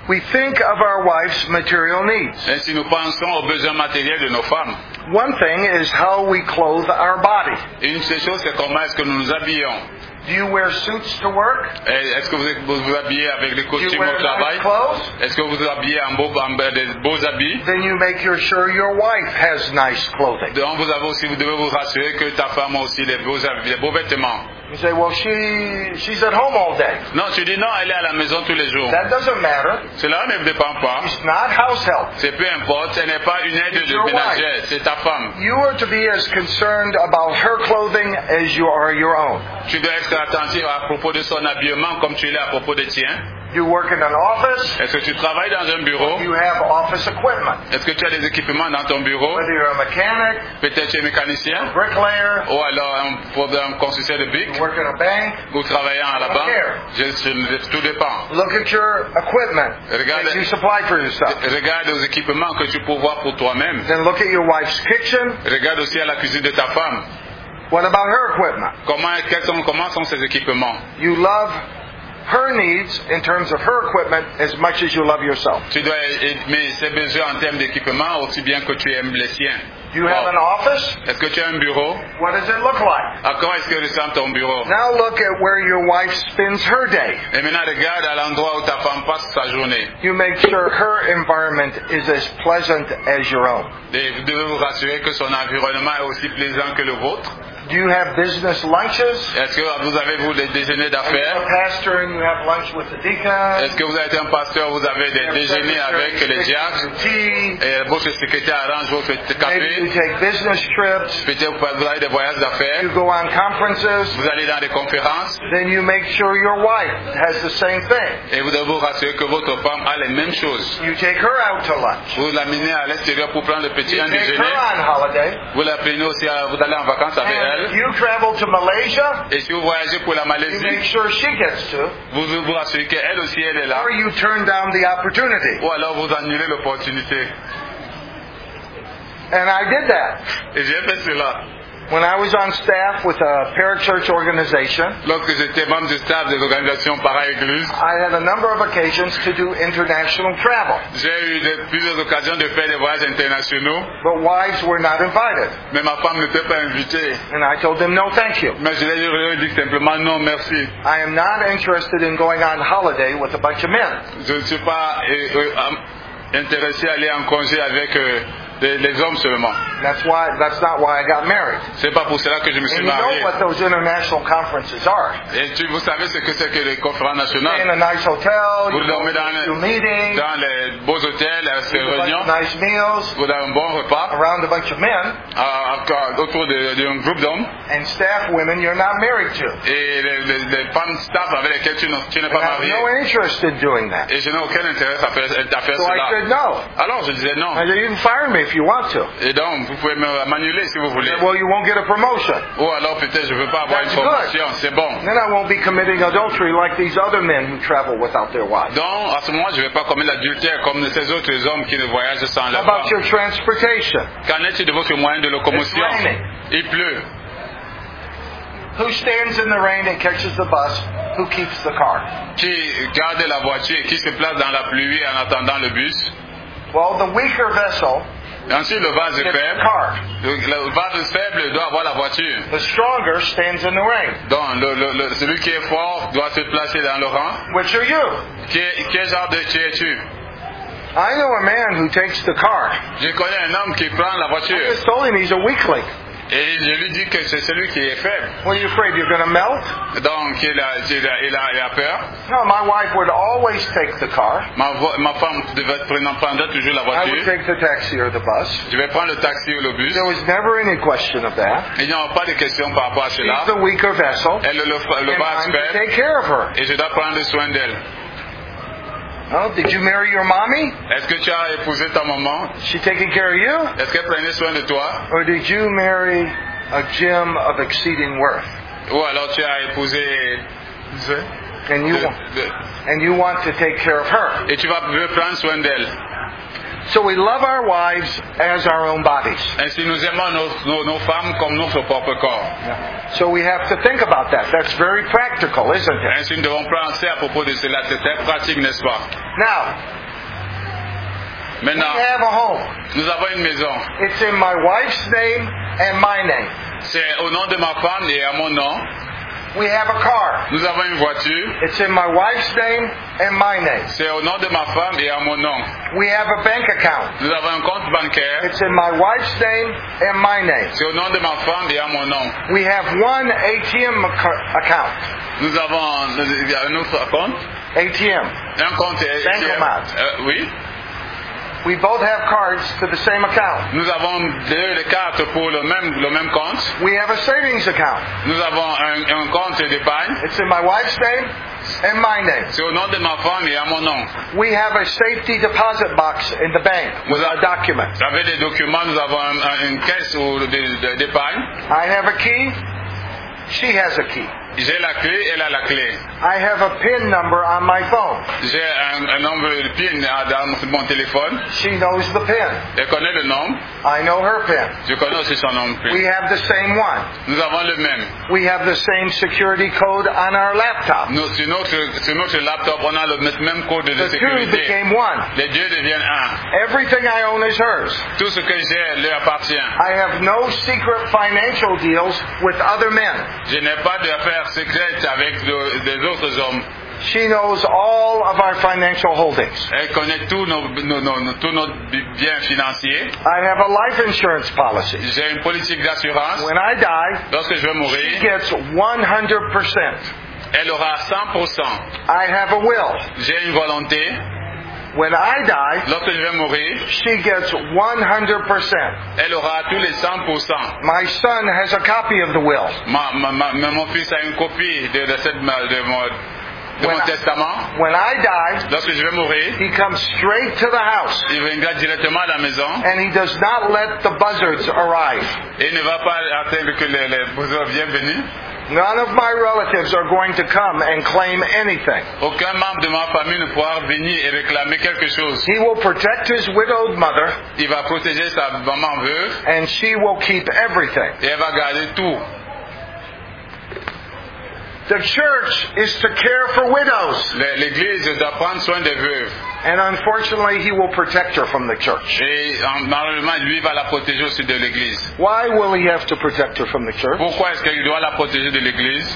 we think of our wife's material needs. Ainsi, nous pensons aux besoins matériels de nos femmes. One thing is how we clothe our body. Et une de ces choses, c'est comment est-ce que nous nous habillons. Do you wear suits to work? Est-ce que vous habillez avec les Do you costumes wear au travail? nice clothes? Est-ce que vous vous habillez en des beaux habits? Then you make sure your wife has nice clothing. Donc vous devez vous rassurer que ta femme a aussi des beaux habits, des beaux vêtements. You say, well, she's at home all day. Non, tu dis non, elle est à la maison tous les jours. That doesn't matter. Cela ne dépend pas. She's not house help. C'est peu importe, elle n'est pas une aide It's de your ménagère, c'est ta femme. You are to be as concerned about her clothing as you are your own. Tu dois être attentif à propos de son habillement comme tu l'es à propos de tien. You work in an office. Est-ce que tu travailles dans un bureau? You have office equipment. Est-ce que tu as des équipements dans ton bureau? Whether you're a mechanic, Peut-être tu es mécanicien bricklayer, ou alors un constructeur de briques you work in a bank. ou travaillant à la banque. Tout dépend. Look at your equipment Regarde- that you supply for yourself. Regarde aux équipements que tu peux voir pour toi-même. Then look at your wife's kitchen. Regarde aussi à la cuisine de ta femme. What about her equipment? Comment sont ces équipements? You love her needs in terms of her equipment as much as you love yourself. Tu dois aimer ses besoins en termes d'équipement aussi bien que tu aimes les siens. You have an office. Est-ce que tu as un bureau? What does it look like? À comment est-ce que ressemble ton bureau? Now look at where your wife spends her day. Et maintenant regarde à l'endroit où ta femme passe sa journée. You make sure her environment is as pleasant as your own. Et vous devez vous rassurer que son environnement est aussi plaisant que le vôtre. Do you have business lunches? Est-ce que vous avez des déjeuners Are you d'affaires? a pastor and you have lunch with the deacon? Est-ce que vous êtes un pasteur, vous avez des déjeuners avec les diacres? tea. Et votre secrétaire arrange votre Maybe you café? take business trips. Peut-être vous avez des voyages d'affaires? You go on conferences. Vous allez dans des conférences? Then you make sure your wife has the same thing. Et vous devez vous rassurer que votre femme a les mêmes choses. You take her out to lunch. Vous l'amenez à l'extérieur pour prendre le petit You take déjeuner. her on holiday. Vous l'appelez aussi, vous allez en vacances avec And elle. if you travel to Malaysia, Et si vous voyagez pour la you make Malaisie, sure she gets to. vous devez vous rassurer qu'elle aussi elle est là. Or you turn down the opportunity. Ou alors vous annulez l'opportunité. And I did that. Et j'ai fait cela. When I was on staff with a parachurch organization, Lorsque j'étais membre du staff des organisations para-églises, I had a number of occasions to do international travel. j'ai eu plusieurs occasions de faire des voyages internationaux, But wives were not invited. mais ma femme n'était pas invitée. And I told them, no, thank you. Mais je lui ai dit simplement non, merci. I am not interested in going on holiday with a bunch of men. Je ne suis pas intéressé à aller en congé avec les hommes seulement. That's not why I got married. C'est pas pour cela que je me suis And you know marié. what those international conferences are. Et vous savez ce que c'est que les conférences In nationales. a nice hotel, Vous you go dormez to meetings, dans les beaux hôtels, à ces a bunch réunions, of nice meals vous avez un bon repas around a bunch of men, autour d'un groupe d'hommes. and staff women you're not married to. Et les femmes staff avec lesquelles tu n'es And pas I have marié. no interest in doing that. Et je n'ai aucun intérêt à faire So I cela. said no. Alors je disais non. I said, you can fire me if you want to. Et donc vous pouvez m'annuler si vous voulez. Well, you won't get a promotion. Ou alors peut-être je ne veux pas avoir une That's good. promotion. C'est bon. Then I won't be committing adultery like these other men who travel without their wives. Donc à ce moment je ne vais pas commettre l'adultère comme ces autres hommes qui ne voyagent sans How leur about femme. your transportation? Qu'en est-il de votre moyen de locomotion? It's raining. Il pleut. Who stands in the rain and catches the bus? Who keeps the car? Qui garde la voiture et qui se place dans la pluie en attendant le bus? Well, the weaker vessel Et ensuite le vase gets the faible. car. Le vase faible doit avoir la voiture. The stronger stands in the rain. Donc celui qui est fort doit se placer dans le rang. Which are you? Quel genre de qui es-tu? I know a man who takes the car. Je connais un homme qui prend la I voiture just told him he's a weakling. et je lui dis que c'est celui qui est faible. What are you afraid you're going to melt? Donc il a peur. No, my wife would always take the car. Ma femme prendrait toujours la I would voiture. take the taxi or the bus. Je vais prendre le taxi ou le bus. There was never any question of that. Il n'y a pas de question par rapport à She's cela. the weaker vessel. Elle le And vase I'm to faible take care of her. et je dois prendre soin d'elle. Oh, did you marry your mommy? Est-ce que tu as épousé ta maman? She taking care of you? Est-ce qu'elle prenait soin de toi? Or did you marry a gem of exceeding worth? Ou alors tu as épousé And you want to take care of her. et tu veux prendre soin d'elle. So we love our wives as our own bodies. Ainsi, nous aimons nos femmes comme notre propre corps. So we have to think about that. That's very practical, isn't it? Ainsi, nous devons penser à propos de cela. C'est très pratique, n'est-ce pas? Now, we Maintenant, have a home. nous avons une maison. It's in my wife's name and my name. C'est au nom de ma femme et à mon nom. We have a car. Nous avons une voiture. It's in my wife's name and my name. C'est au nom de ma femme et à mon nom. We have a bank account. Nous avons un compte bancaire. It's in my wife's name and my name. C'est au nom de ma femme et à mon nom. We have one ATM account. Nous avons un autre compte. ATM. Un compte Bancomat. oui. We both have cards to the same account. Nous avons deux cartes pour le même compte. We have a savings account. Nous avons un compte d'épargne. It's in my wife's name and my name. C'est au nom de ma femme et à mon nom. We have a safety deposit box in the bank with our documents. Vous avez des documents, nous avons une caisse d'épargne. I have a key. She has a key. J'ai la clé, elle a la clé. I have a PIN number on my phone. J'ai un nombre de PIN dans mon téléphone. She knows the PIN. Elle connaît le nom. I know her PIN. Je connais aussi son nom. We have the same one. Nous avons le même. We have the same security code on our laptop. Sur notre laptop, on a le même code de The two sécurité. became one. Les deux deviennent un. Everything I own is hers. Tout ce que j'ai leur appartient. I have no secret financial deals with other men. Je n'ai pas d'affaires secrètes avec des autres hommes. She knows all of our financial holdings. Elle connaît tous nos biens financiers. I have a life insurance policy. J'ai une politique d'assurance. When I die, Lorsque je vais she mourir, gets 100%. elle aura 100%. I have a will. J'ai une volonté. When I die, Lorsque je vais mourir, she gets 100%. elle aura tous les 100%. My son has a copy of the will. Mon fils a une copie de mon testament. When I die, Lorsque je vais mourir, he comes straight to the house, il viendra directement à la maison and he does not let the buzzards arrive. et il ne va pas attendre que les bouseux viennent venir. None of my relatives are going to come and claim anything. Aucun membre de ma famille ne pourra venir et réclamer quelque chose. He will protect his widowed mother, Il va protéger sa maman veuve and she will keep everything. et elle va garder tout. The church is to care for widows, L'Église doit prendre soin des veuves. and unfortunately he will protect her from the church. Et malheureusement, lui va la protéger aussi de l'Église. Why will he have to protect her from the church? Pourquoi est-ce qu'il doit la protéger de l'Église?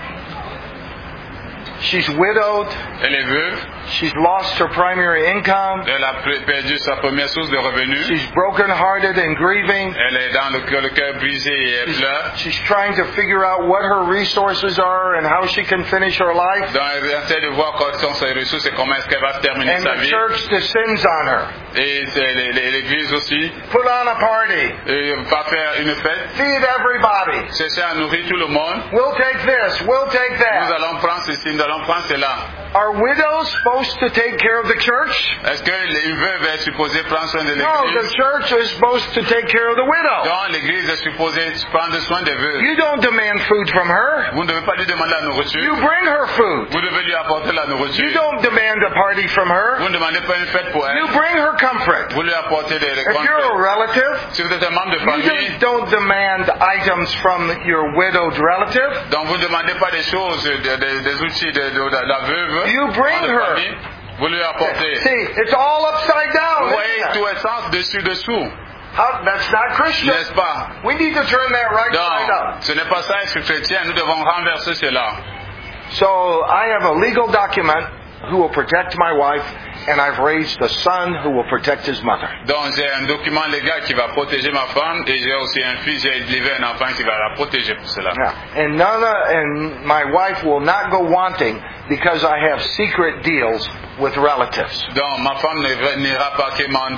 She's widowed. Elle est veuve. She's lost her primary income. Elle a perdu sa première source de revenus. She's broken-hearted and grieving. Elle est dans le cœur brisé et elle pleure. She's trying to figure out what her resources are and how she can finish her life. Elle essaie de voir quelles sont ses ressources et comment est-ce qu'elle va terminer And sa the vie. church descends on her. Et l'Église aussi. Put on a party. Et va faire une fête. Feed everybody. Chercher à nourrir tout le monde. We'll take this. We'll take Nous that. allons prendre ceci, nous allons prendre cela. Are widows supposed to take care of the church? Est-ce qu'une veuve est supposée prendre soin de No, the l'Église? church is supposed to take care of the widow. Donc l'Église est supposée prendre soin des veuves. You don't demand food from her. Vous ne devez pas lui demander la nourriture. You bring her food. Vous devez lui apporter la You nourriture. don't demand a party from her. Vous ne demandez pas une fête pour elle. You bring her comfort. Vous lui apportez des If you're a confets. relative, Si vous êtes un membre de you famille, just don't demand items from your widowed relative. donc vous ne demandez pas des choses, des outils de la veuve. You bring de her. famille. Vous lui apportez. See, it's all upside down. Vous voyez isn't it? tout est sens dessous. That's not Christian. N'est-ce pas? We need to turn that right side Donc, up. ce n'est pas ça être chrétien. Nous devons renverser cela. So I have a legal document who will protect my wife, and I've raised a son who will protect his mother. Donc j'ai un document légal qui va protéger ma femme et j'ai aussi un fils, j'ai élevé un enfant qui va la protéger pour cela. Yeah. And my wife will not go wanting because I have secret deals with relatives. Donc ma femme n'ira pas quémander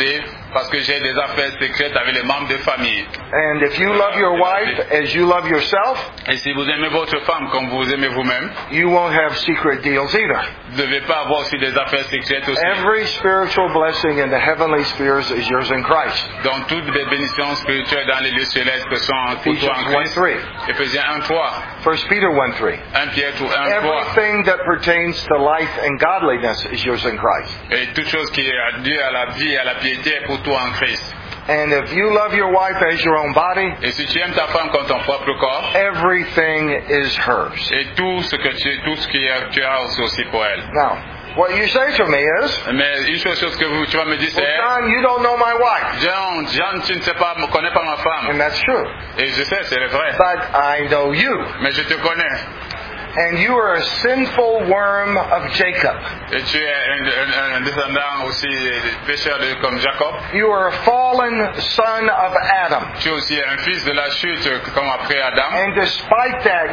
parce que j'ai des affaires secrètes avec les membres de famille. And if you love your wife as you love yourself, Et si vous aimez votre femme comme vous aimez vous-même, you won't have secret deals either. vous ne devez pas avoir aussi des affaires secrètes aussi. Every spiritual blessing in the heavenly spheres is yours in Christ. Donc toutes les bénédictions spirituelles dans les lieux célestes sont pour toi en Ephesians Christ. 1:3. Éphésiens 1:3, 1 Peter 1:3. 1 Pierre 1:3. Everything that pertains to life and godliness is yours in Christ. Et toute chose qui est due à la vie et à la piété est pour toi en Christ. And if you love your wife as your own body, Et si tu aimes ta femme comme ton propre corps, everything is hers. et tout ce que tu as aussi pour elle. Now, what you say to me is, Mais une chose que tu vas me dire, well, c'est John, you don't know my wife. John, tu ne sais pas, connais pas ma femme. And that's true. Et je sais, c'est vrai. But I know you. Mais je te connais. And you are a sinful worm of Jacob. Et tu es un descendant aussi pécheur comme Jacob. You are a fallen son of Adam. Tu es aussi un fils de la chute comme après Adam. And despite that,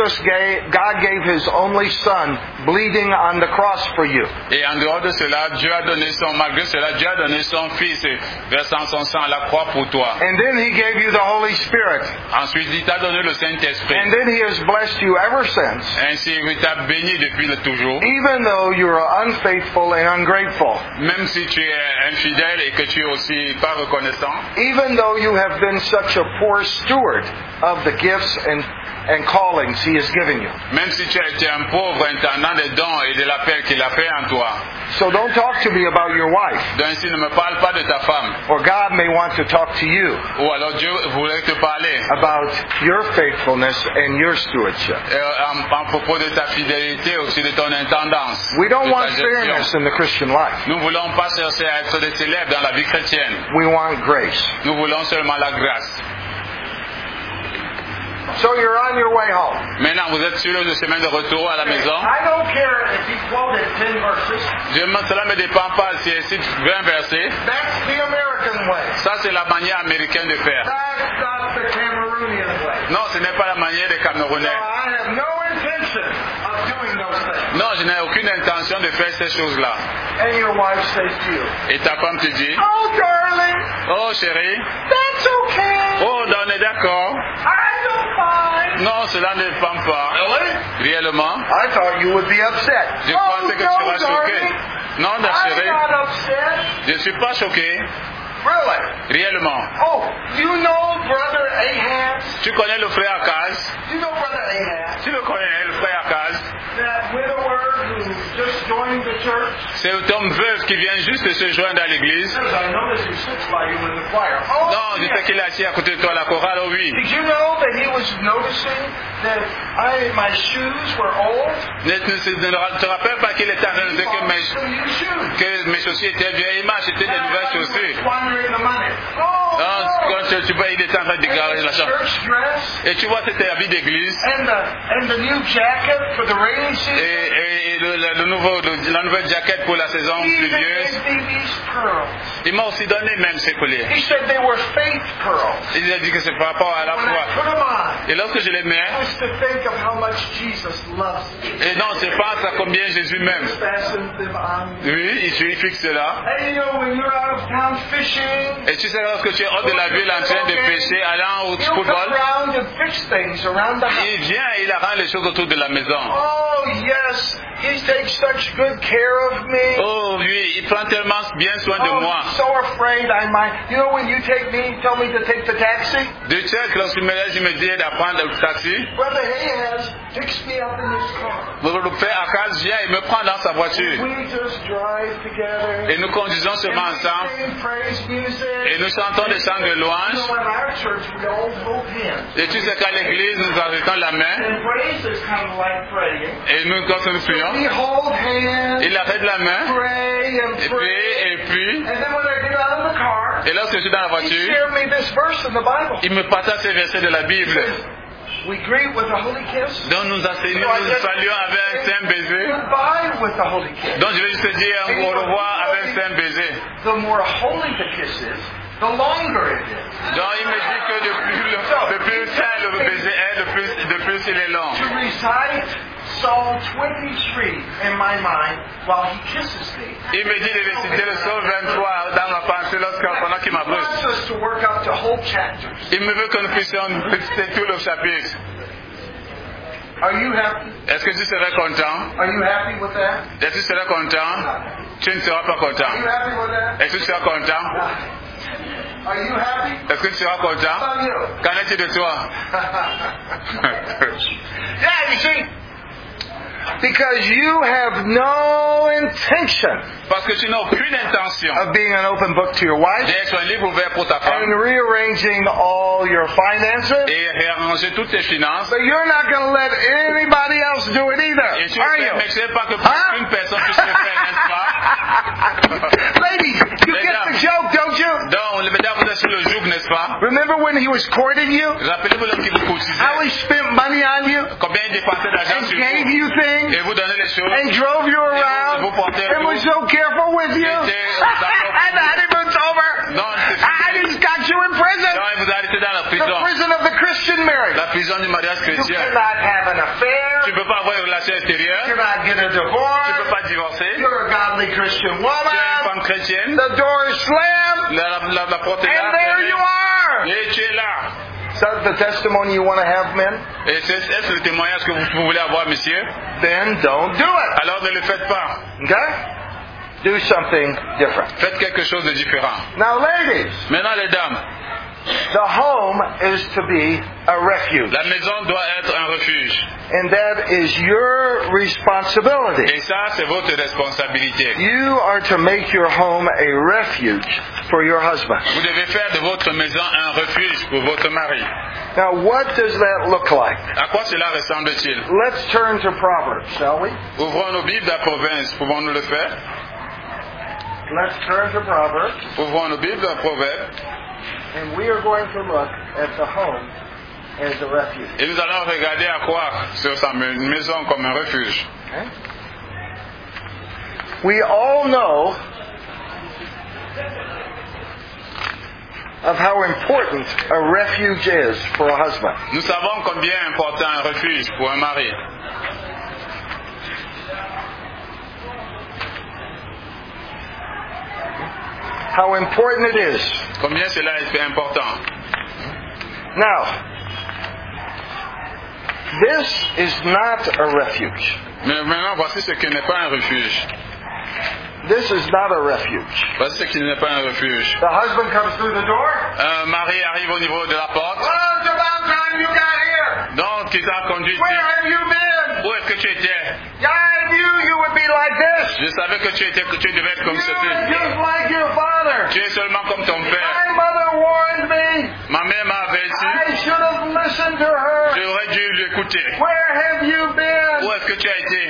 God gave His only Son bleeding on the cross for you. Et en dehors de cela, malgré cela, Dieu a donné son fils versant son sang à la croix pour toi. And then He gave you the Holy Spirit. Ensuite, il t'a donné le Saint-Esprit. And then He has blessed you ever since. Ainsi, il t'a béni depuis le toujours. Even though you are unfaithful and ungrateful. Même si tu es infidèle et que tu es aussi pas reconnaissant. Even though you have been such a poor steward of the gifts and callings He has given you. Même si tu as été un pauvre intendant des dons et de l'appel qu'il a fait en toi. So don't talk to me about your wife. Donc ainsi, ne me parle pas de ta femme. Or God may want to talk to you Ou alors Dieu voulait te parler about your faithfulness and your stewardship. en propos de ta fidélité, aussi de ton intendance. We don't de ta want gestion. fairness in the Christian life. Nous ne voulons pas chercher à être des célèbres dans la vie chrétienne. We want grace. Nous voulons seulement la grâce. So you're on your way home. Maintenant, vous êtes sur le chemin de retour à la maison. I don't care if he quoted 10 verses. Cela ne me dépend pas si elle cite 20 versets. That's the American way. Ça, c'est la manière américaine de faire. That's not the Cameroonian way. Non, ce n'est pas la manière des So Camerounais. I have no intention of doing those things. Non, je n'ai aucune intention de faire ces choses-là. And your wife says to you, Et ta femme te dit, oh darling, oh chérie, that's okay. oh, on est d'accord. I don't mind. Non, cela ne dépend pas. Really? Réellement, I thought you would be upset. je Oh, pensais que tu no, seras choqué. darling. Non, ma I'm chérie, not upset. je ne suis pas choqué. Really? Réellement. Oh, you know Brother Ahaz? Tu connais le frère Akaz? You know Brother Ahaz? Tu le connais, le frère Akaz? That widower who just joined the church? C'est un veuve qui vient juste de se joindre à l'église. I noticed he sits by you in the choir. Oh, Non, je sais qu'il est assis à côté de toi à la chorale, oh oui. Did you know that he was noticing that my shoes were old? Ne te rappelles pas qu'il était en train de dire Some new shoes. que mes chaussures étaient vieilles, j'étais des nouvelles chaussures. Squandering the money. Oh, Non, no. quand tu vois, il était en train de dégager la chambre. Church dress Et tu vois, c'était habit d'église. and the new jacket for the rainy season. Et la nouvelle jaquette pour la saison He even pluvieuse. gave me these pearls. Il m'a aussi donné même ces colliers. He said they were faith pearls. Il a dit que c'est par rapport à la When I put foi. them on, Et lorsque je les mets, I was to think of how much Jesus loves me. et non, je pense à combien Jésus m'aime. Fastened them on. Oui, il fixe cela. And you know, when you're out of town fishing, Et tu sais, lorsque tu es hors de la ville en train de pêcher, allant au he'll come football, around and fix things around the house. il vient et il arrange les choses autour de la maison. Oh, yes, he takes such good care of me. Oh oui, il prend tellement bien soin de Oh, moi. I'm so afraid I might. You know, when you take me, tell me to take the taxi. De tu sais que lorsqu'il me laisse, il me dit d'apprendre le taxi. Brother Ahaz fixed me up in his car. Le frère Akaz vient et me prend dans sa voiture. We just drive together. Et nous conduisons seulement And we ensemble. sing praise music. Et nous chantons des chants de You louange. know, at our church, we all hold hands. Et tu sais qu'à l'église, nous arrêtons la main. And praise is kind of like praying. Et nous, quand nous prions, We hold hands, il arrête la main. pray and Et pray. puis, And then when I get out of the car, et lorsque je suis dans la he voiture, shared me this verse in the Bible. il me partage ces versets de la Bible. We greet with a holy kiss. Donc nous enseignons, nous saluons avec un saint baiser. Goodbye with a holy kiss. Donc je vais juste te dire au revoir avec un saint baiser. The more holy the kiss is, the longer it is. Donc il me dit que de plus saint le baiser est, de plus il est long. To recite Psalm 23 in my mind while he kisses me. Il me dit de réciter le psaume 23 dans ma pensée c'est pendant qu'il He wants m'abreuve. us to work up to whole chapters. Il me veut que nous puissions visiter tout le chapitre. Are you happy? Est-ce que tu serais content? Are you happy with that? Est-ce que tu serais content? Tu ne seras pas Are you content. happy with that? Est-ce que tu seras content? Are you happy? Est-ce que tu seras content? How about you? Qu'en est-il de toi? Yeah, you see? Because you have no intention Parce que tu n'as aucune intention of being an open book to your wife d'être un livre ouvert pour ta and femme rearranging all your finances. et réarranger toutes tes finances. But you're not going to let anybody else do it Et either, tu ne are you? permettrais pas que plus une personne puisse le faire, n'est-ce pas? Ladies, you get the joke, don't you? Donc, le mesdames, vous êtes sur le joug, n'est-ce pas? Remember when he was courting you? Rappelez-vous lorsqu'il vous How cotisait, he spent money on you combien il dépensait d'argent and sur gave vous you things et vous donnait les choses. and drove you around vous portez and was so careful with you. And the honeymoon's over. Non, c'est fini. And he's got you in prison. Non, il vous a arrêté dans la The prison. prison of the Christian marriage. La prison du mariage You chrétien. cannot have an Tu affair. ne peux pas avoir une relation You extérieure. cannot get a Tu ne peux divorce. pas divorcer. You're a godly Christian Tu es une woman. femme chrétienne. The door is slammed. La porte est là. And there you are. Et tu es là. Is that the testimony you want to have, men? Et est-ce le témoignage que vous voulez avoir, monsieur? Then don't do it. Alors ne le faites pas. Okay? Do something different. Faites quelque chose de différent. Now, ladies, Maintenant, les dames, the home is to be a refuge. la maison doit être un refuge. And that is your responsibility. Et ça, c'est votre responsabilité. You are to make your home a refuge for your husband. Vous devez faire de votre maison un refuge pour votre mari. Now, what does that look like? À quoi cela ressemble-t-il? Let's turn to Proverbs, shall we? Ouvrons nos Bibles de la province. Pouvons-nous le faire? Let's turn to Proverbs, Ouvrons nos Bibles de la proverbe. and we are going to look at the home as a refuge. Et nous allons regarder à quoi sur sa maison comme un refuge. Okay? We all know of how important a refuge is for a husband. Nous savons combien est important un refuge pour un mari. How important it is. Combien cela est important. Now, this is not a refuge. Mais maintenant, voici ce qui n'est pas un refuge. This is not a refuge. Voici ce qui n'est pas un refuge. The husband comes through the door. Un mari arrive au niveau de la porte. Well, it's about time you got here. Donc, il t'a conduit. Where have you been? Où est-ce que tu étais? I knew you would be like this. Je savais que tu devais être comme You're ceci. just like your father. Tu es seulement comme ton père. My mother warned me. Ma mère m'a averti. I should have listened to her. J'aurais dû l'écouter. Where have you been? Où est-ce que tu as été?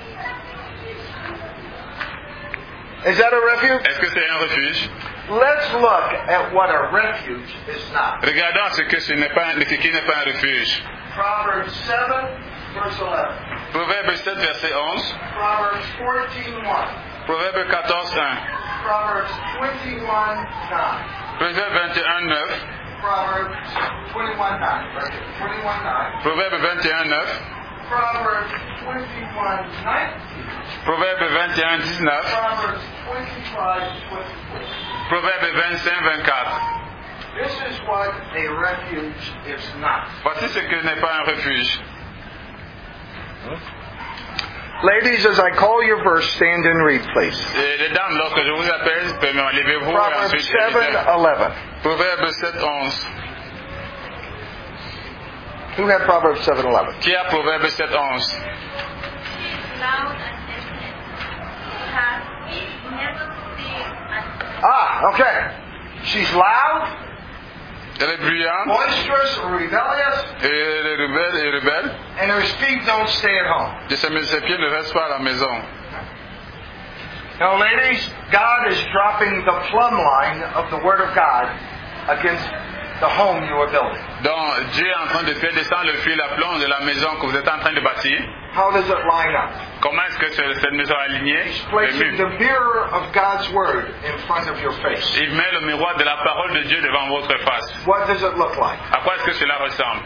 Is that a refuge? Est-ce que c'est un refuge? Let's look at what a refuge is not. Regardons ce qui n'est pas un refuge. Proverbs 7, verse 11. Proverbe 7, verset 11. Proverbs 14:1. Proverbe 14, 1. Proverbs 21:9. Proverbe 21, 9. Proverbs 21:9. 21:9. Proverbe 21, 9. Proverbs 21:19. Proverbe 21, 19. Proverbs 25:24. Proverbe 25, 24. This is what a refuge is not. Voici ce que n'est pas un refuge. Ladies, as I call your verse, stand and read, please. Et les dames, lorsque je vous appelle, levez-vous et Proverbs ensuite 7:11. Proverbe 7, 11. Who had Proverbs 7:11? Qui a Proverbe 7, 11? Loud and deafening. Has speech never ceased and Ah, okay. She's loud, Elle est bruyante, boisterous, rebellious, et elle est rebelle, and her feet don't stay at home. et ses pieds ne restent pas à la maison. Now, ladies, God is dropping the plumb line of the Word of God against the home you are building. Donc, Dieu est en train de faire descendre le fil à plomb de la maison que vous êtes en train de bâtir. How does it line up? Comment est-ce que cette maison est alignée? He's placing the mirror of God's Word in front of your face. Il met le miroir de la parole de Dieu devant votre face. What does it look like? À quoi est-ce que cela ressemble?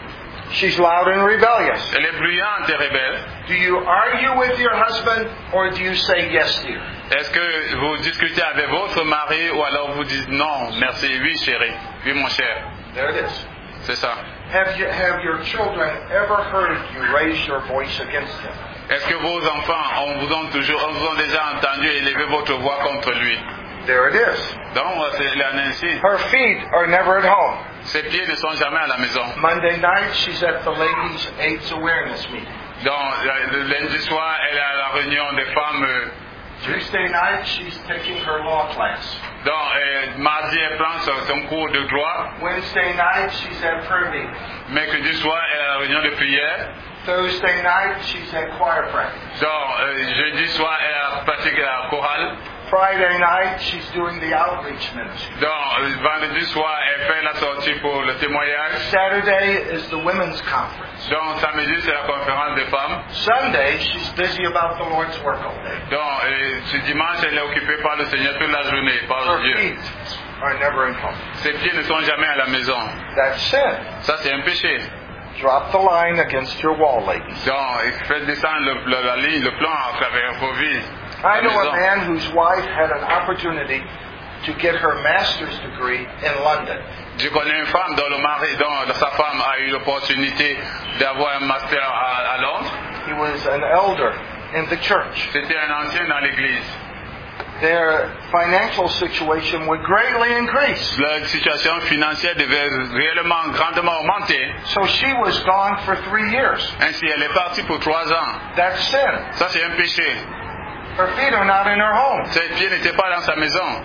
She's loud and rebellious. Elle est bruyante et rebelle. Do you argue with your husband or do you say yes, dear? Est-ce que vous discutez avec votre mari ou alors vous dites non, merci, oui chérie, oui mon cher. There it is. C'est ça. Have your children ever heard you raise your voice against him? Est-ce que vos enfants vous ont déjà entendu élever votre voix contre lui? There it is. Donc, c'est la Nancy. Her feet are never at home. Ses pieds ne sont jamais à la maison. Monday night, she's at the ladies' AIDS awareness meeting. Donc, le lundi soir, elle est à la réunion des femmes. Tuesday night, she's taking her law class. Donc, mardi, elle prend son cours de droit. Wednesday night, she's at prayer meeting. Mercredi soir, elle est à la réunion de prière. Thursday night, she's at choir practice. Donc, jeudi soir, elle pratique la chorale. Friday night, she's doing the outreach ministry. Donc, vendredi soir, elle fait la sortie pour le témoignage. Saturday is the women's conference. Donc, samedi, c'est la conférence des femmes. Sunday, she's busy about the Lord's work all day. Donc, ce dimanche, elle est occupée par le Seigneur toute la journée, par Her Dieu. feet are never at home. Ses pieds ne sont jamais à la maison. That's sin. Ça, c'est un péché. Drop the line against your wall, ladies. Donc, faites descendre la ligne, le plan à travers vos vies. I know a man whose wife had an opportunity to get her master's degree in London. Je connais une femme dont sa femme a eu l'opportunité d'avoir un master à Londres. He was an elder in the church. C'était un ancien dans l'église. Their financial situation would greatly increase. La situation financière devait réellement grandement augmenter. So she was gone for 3 years. Ainsi, elle est partie pour 3 ans. That's sin. Ça, c'est un péché. Her feet are not in her home. Ses pieds n'étaient pas dans sa maison.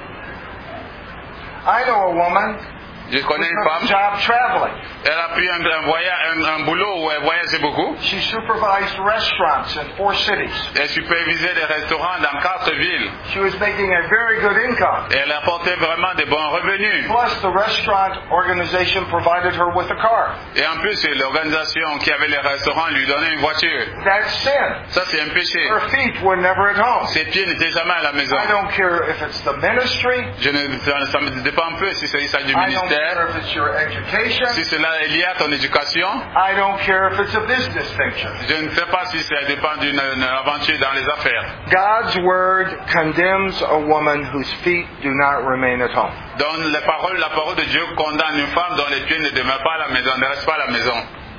I know a woman Je connais une who femme. took a job traveling. Elle a pris un boulot où elle voyageait beaucoup. She supervised restaurants in 4 cities. Elle supervisait des restaurants dans 4 villes. She was making a very good income. Elle apportait vraiment de bons revenus. Plus, the restaurant organization provided her with a car. Et en plus, l'organisation qui avait les restaurants lui donnait une voiture. That's sin. Ça, c'est un péché. Her feet were never at home. Ses pieds n'étaient jamais à la maison. I don't care if it's the ministry. Ça me dépend un peu si c'est ça du I don't ministère, care if it's your education. si cela est lié à ton éducation. I don't care if it's a business venture. Je ne sais pas si ça dépend d'une aventure dans les affaires. God's word condemns a woman whose feet do not remain at home. Donc la parole de Dieu condamne une femme dont les pieds ne demeurent pas à la maison, ne restent pas à la maison.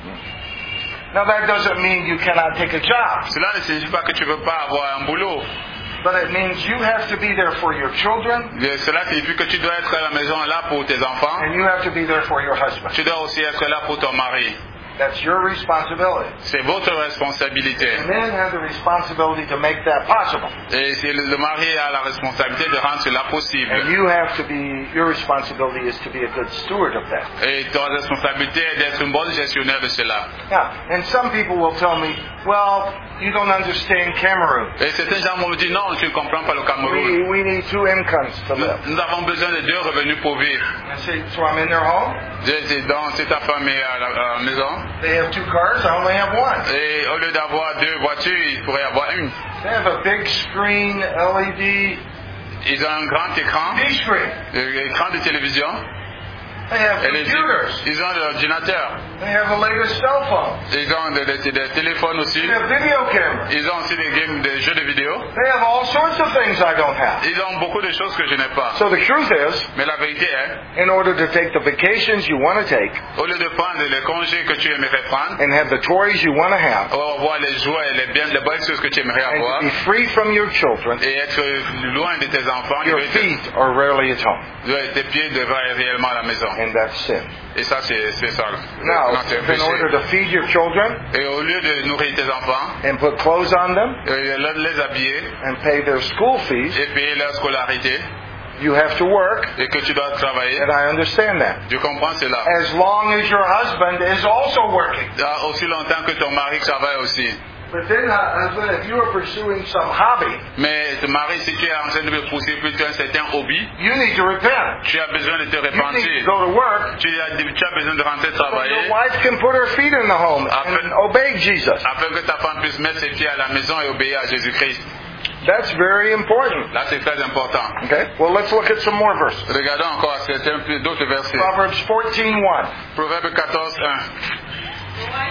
Now that doesn't mean you cannot take a job, Cela ne signifie pas que tu ne veux pas avoir un boulot. but it means you have to be there for your children Cela signifie que tu dois être à la maison là pour tes enfants. and you have to be there for your husband. Tu dois aussi être là pour ton mari. That's your responsibility. C'est votre responsabilité. Men have the responsibility to make that possible. Et c'est le mari a la responsabilité de rendre cela possible. And you have to be, your responsibility is to be a good steward of that. Et ta responsabilité est d'être une bonne gestionnaire de cela. Yeah, and some people will tell me, well, you don't understand Cameroon. Et certains gens vont me dire, non, tu ne comprends pas le Cameroun. We need 2 incomes to live. Nous avons besoin de 2 revenus pour vivre. I say, so I'm in their home. Si ta femme est à la maison, They have 2 cars, I only have 1. et au lieu d'avoir 2 voitures, il pourrait y avoir une. They have a big screen, LED, Ils ont un grand écran, TV screen. un écran de télévision. They have Et computers. ils ont des ordinateurs. They have the latest cell phone. Ils ont des téléphones aussi. They have video cameras. Ils ont aussi des jeux de vidéo. They have all sorts of things I don't have. Ils ont beaucoup de choses que je n'ai pas. So the truth is, Mais la vérité est, in order to take the vacations you want to take au lieu de prendre les congés que tu aimerais prendre, and have the toys you want to have ou avoir les joies et les bonnes choses que tu aimerais avoir, and to be free from your children, et être loin de tes enfants, your feet are rarely at home. tes pieds devraient être réellement à la maison. And that's sin. Et ça, c'est ça. Now, Non, c'est un in péché. order to feed your children Et au lieu de nourrir tes enfants, and put clothes on them les habiller and pay their school fees, et payer leur scolarité, you have to work, et que tu dois travailler, and I understand that. je comprends cela. As long as your husband is also working. Aussi longtemps que ton mari travaille aussi. But then, husband, if you are pursuing some hobby, Mais ton mari, si tu es en train de pousser plutôt un certain hobby, you need to repent. tu as besoin de te You need to repentir. go to work Tu as besoin de rentrer so travailler your wife can put her feet in the home and obey Jesus. afin que ta femme puisse mettre ses pieds à la maison et obéir à Jésus-Christ. That's very important. Là, c'est très important. Okay? Well, let's look at some more verses. Regardons encore d'autres versets. Proverbs 14:1. Proverbe 14, 1. The wife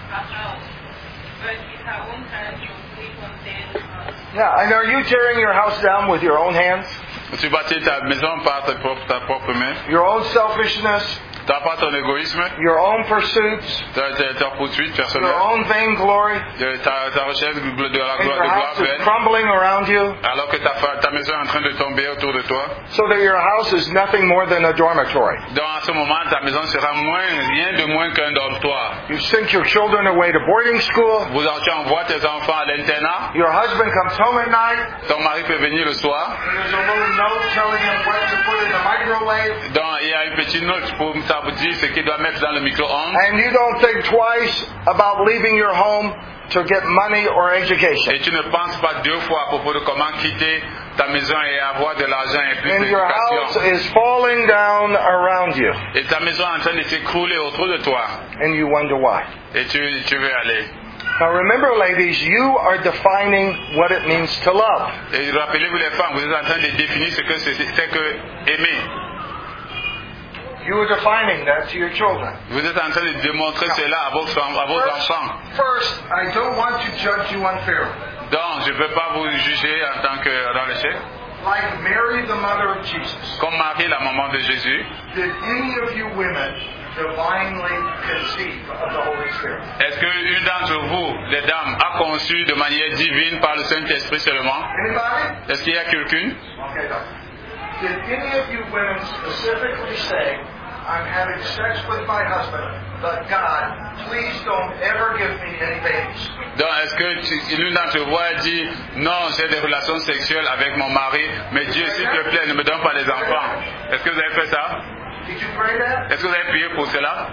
a house, but with her own hands she will sleep on their house. Yeah, and are you tearing your house down with your own hands? Tu bâtis ta maison par ta propre main. Your own selfishness, T'as pas ton égoïsme, your own pursuits, ta poursuite your personnelle, own vainglory, ta recherche de la and your gloire house is vaine, crumbling around you, alors que ta maison est en train de tomber autour de toi. so that your house is nothing more than a dormitory. Donc à ce moment, ta maison sera rien de moins qu'un dortoir. You sent your children away to boarding school. Tu envoies tes enfants à l'internat, Your husband comes home at night. ton mari peut venir le soir, And there's a little note telling him what to put in the microwave. donc il y a une petite note pour vous dire ce qu'il doit mettre dans le micro-ondes. And you don't think twice about leaving your home to get money or education. Et tu ne penses pas deux fois à propos de comment quitter ta maison et avoir de l'argent et plus And your house d'éducation. is falling down around you. Et ta maison est en train de s'écrouler autour de toi. And you wonder why. Et tu veux aller. Now remember, ladies, you are defining what it means to love. Et rappelez-vous les femmes, vous êtes en train de définir ce que c'est que aimer. You are defining that to your children. Vous êtes en train de démontrer cela à vos enfants. First, I don't want to judge you unfairly. Donc, je ne veux pas vous juger en tant que dans l'échec. Like Mary, the mother of Jesus, Comme Marie, la maman de Jésus, did any of you women divinely conceive of the Holy Spirit? est-ce qu'une d'entre vous, les dames, a conçu de manière divine par le Saint-Esprit seulement? Anybody? Est-ce qu'il y a quelqu'une? Okay, no. Did any of you women specifically say, I'm having sex with my husband, but God, please don't ever give me any babies? Donc, est-ce que l'une d'entre vous a dit, non, j'ai des relations sexuelles avec mon mari, mais Dieu, s'il te plaît, ne me donne pas les enfants. Est-ce que vous avez fait ça? Did you pray that? Est-ce que vous avez prié pour cela?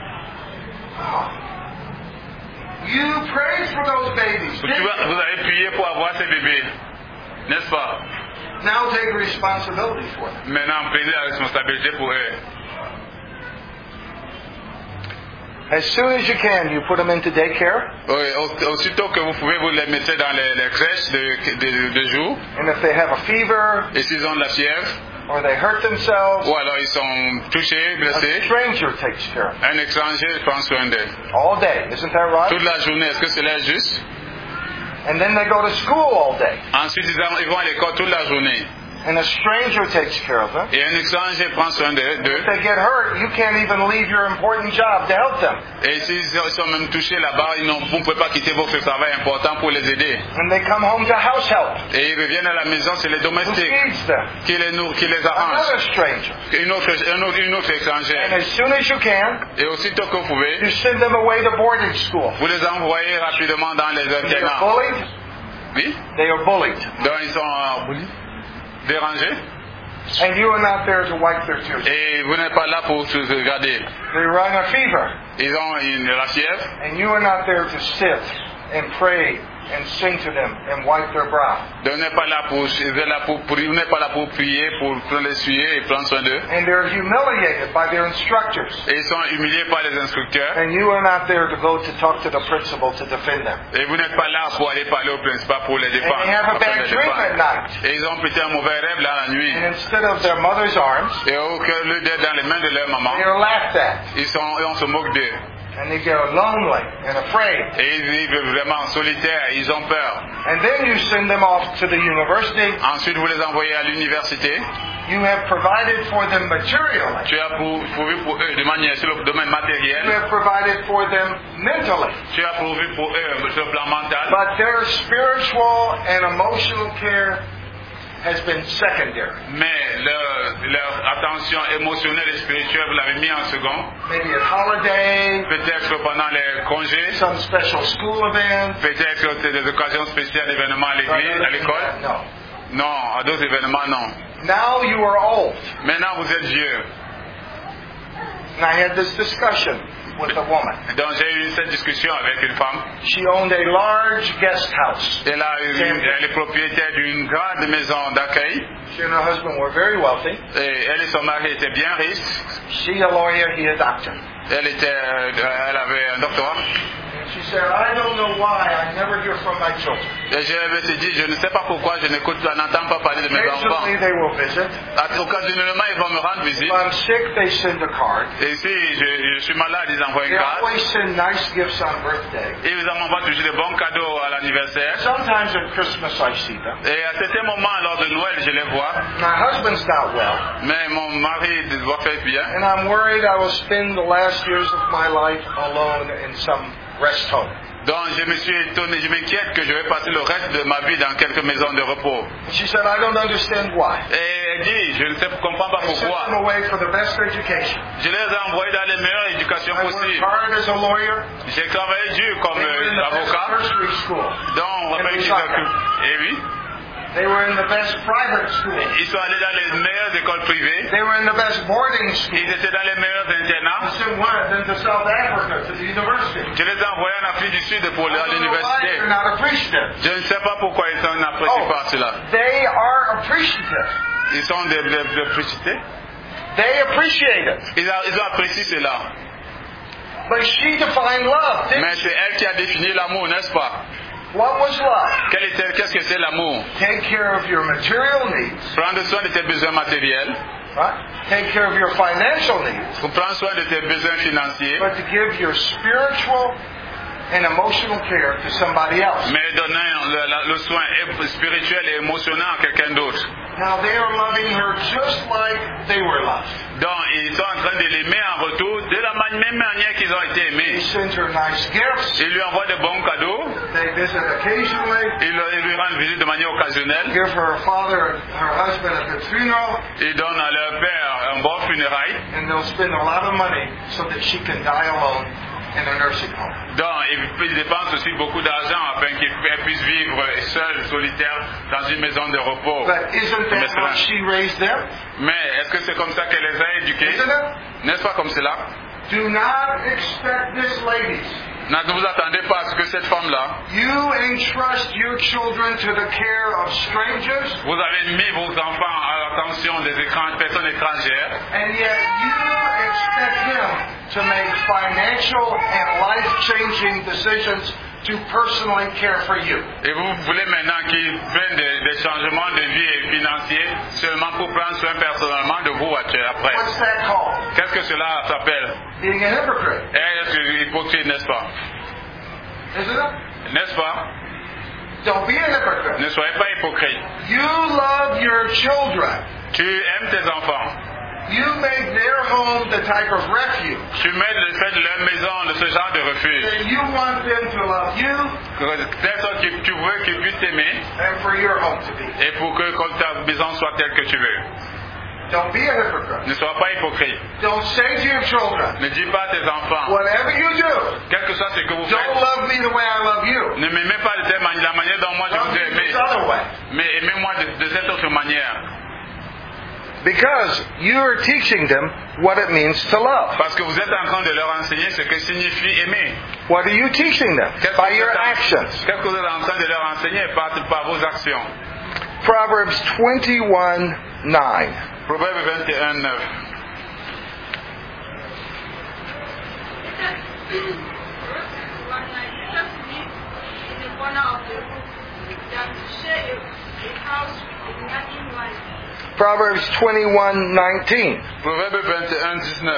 You prayed for those babies. didn't you? Vous avez prié pour avoir ces bébés, n'est-ce pas? Now take responsibility for them. Maintenant, prenez la responsabilité pour eux. As soon as you can, you put them into daycare. Oui, aussitôt que vous pouvez, vous les mettez dans les crèches de jour. And if they have a fever Et s'ils ont de la fièvre, or they hurt themselves, ou alors ils sont touchés, a blessés, stranger takes care of them un étranger prend soin d'eux. all day. Isn't that right? Toute la journée, est-ce que cela est juste? And then they go to school all day. Ensuite, ils vont à l'école toute la journée. And a stranger takes care of them. Et un étranger prend soin d'eux. If they get hurt, you can't even leave your important job to help them. Et s'ils sont même touchés là-bas, vous ne pouvez pas quitter votre travail important pour les aider. And they come home to house help. Et ils reviennent à la maison, c'est les Who domestiques feeds them? qui les arrangent. Another stranger. Une autre And étrangère. as soon as you can, Et aussitôt que vous pouvez, you send them away to boarding school. vous les envoyez rapidement dans les They are internats. bullied. Oui? They are bullied. Donc ils sont dérangés. And you are not there to wipe their tears. Et vous n'êtes pas là pour se regarder. They run a fever. Ils ont la fièvre. And you are not there to sit and pray and sing to them and wipe their brow. Donc, vous n'êtes pas là pour prier, pour les essuyer et prendre soin d'eux. And they're humiliated by their instructors. Et ils sont humiliés par les instructeurs. And you are not there to go to talk to the principal to defend them. Et vous n'êtes pas là pour aller parler au principal pour les défendre. And they have a afin de bad les dream défendre. at night. Et ils ont peut-être un mauvais rêve là la nuit. And instead of their mother's arms, Et au lieu d'être dans les mains de leur maman, they are laughed at. on se moque d'eux. And they get lonely and afraid. Et ils vivent vraiment solitaires, ils ont peur. And then you send them off to the university. Ensuite, vous les envoyez à l'université. You have provided for them materially. Tu as pourvu pour eux de manière sur le domaine You matériel. have provided for them mentally. Tu as pourvu pour eux sur le plan mental. But their spiritual and emotional care has been secondary. Mais leur attention émotionnelle et spirituelle, vous l'avez mis en second. Maybe at holiday, Peut-être pendant les congés. some special school event. Peut-être des occasions spéciales d'événements à l'église, à l'école. No. Non, à d'autres événements, non. Now you are old. Maintenant, vous êtes vieux. And I had this discussion with a woman. Donc, j'ai eu cette discussion avec une femme. She owned a large guest house. Elle est propriétaire d'une grande maison d'accueil. She and her husband were very wealthy. Et elle et son mari étaient bien riches. She a lawyer, he a doctor. Elle avait un doctorat. She said, I don't know why I never hear from my children. Et je me suis dit, je ne sais pas pourquoi je n'entends pas parler de mes enfants. Occasionally they will visit. Occasionnellement, ils vont me rendre visite. If I'm sick, they send a card. Et si je suis malade, ils envoient une They carte. always send nice gifts on birthday. Et ils m'envoient toujours de bons cadeaux à l'anniversaire. Sometimes at Christmas I see them. Et à certains moments, lors de Noël, je les vois. My husband's not well, Mais mon mari doit faire bien. and I'm worried I will spend the last years of my life alone in some rest home. Donc je me suis étonné, je m'inquiète que je vais passer le reste de ma vie dans quelques maisons de repos. She said, I don't understand why. Et elle dit, je ne comprends pas I sent them pourquoi. away for the best education. Je les ai envoyés dans les meilleures éducations I worked possibles. hard as a lawyer. J'ai travaillé dur comme They were in the best avocat. nursery school. Donc on rappelle qu'ils occupent. Et oui, They were in the best private school. ils sont allés dans les meilleures écoles privées. They were in the best boarding school. Ils étaient dans les meilleurs I internats. sent one of them to South Africa, to the university. Je les ai envoyés en Afrique du Sud pour aller I à don't know why l'université. they're not appreciative. Je ne sais pas pourquoi ils sont appréciés par cela. They are appreciative. Ils sont des précités. They appreciate it. Ils ont apprécié cela. But she defined love, didn't Mais she? c'est elle qui a défini l'amour, n'est-ce pas? What was love? Qu'est-ce que c'est l'amour? Take care of your material needs, Prendre soin de tes besoins matériels, right? Take care of your financial needs, prendre soin de tes besoins financiers, but to give your spiritual and emotional care to somebody else. mais donner le soin spirituel et émotionnel à quelqu'un d'autre. Now they are loving her just like they were loved. Donc, ils sont en train de l'aimer en retour de la même manière qu'ils ont été They aimés. send her nice gifts. Ils lui envoient de bons cadeaux, They visit occasionally. ils lui rendent visite de manière occasionnelle, Give her father, her husband a good funeral, ils donnent à leur père un bon funérail. and they'll spend a lot of money so that she can die alone in a nursing home. Donc, ils dépensent aussi beaucoup d'argent afin qu'elle puisse vivre seule, solitaire, dans une maison de repos. But isn't that how she raised them? Mais est-ce que c'est comme ça qu'elle les a éduqués? Isn't it? N'est-ce pas comme cela? Do not expect this, ladies. Ne vous attendez pas à ce que cette femme-là, You entrust your children to the care of strangers, vous avez mis vos enfants à l'attention des personnes étrangères, and yet you expect him to make financial and life-changing decisions to personally care for you. et vous voulez maintenant qu'ils prennent des changements de vie et financiers seulement pour prendre soin personnellement de vous après. What's that called? Qu'est-ce que cela s'appelle? Being a hypocrite, Est-ce hypocrite, n'est-ce pas? isn't it? N'est-ce pas? Don't be a hypocrite. Ne soyez pas hypocrite. You love your children. Tu aimes tes enfants. You make their home the type of refuge Tu mets le fait de leur maison de ce genre de refuge. that you want them to love you Telle sorte que tu veux qu'ils puissent t'aimer and for your home to be. et pour que comme ta maison soit telle que tu veux. Don't be a hypocrite. Ne sois pas hypocrite. Don't say to your children, Ne dis pas à tes enfants, whatever you do, quel que soit ce que vous don't faites, love me the way I love you. ne m'aimez pas de la manière dont moi je Love vous ai me this aimé, other way. mais aimez-moi de cette autre manière. Because you are teaching them what it means to love. Parce que vous êtes en train de leur enseigner ce que signifie aimer. What are you teaching them? Qu'est-ce By que your vous êtes en- actions. qu'est-ce que vous êtes en train de leur enseigner par vos actions? Proverbs 21:9. Proverbe 21, 9. Proverbs 21:19. Proverbe 21, 19.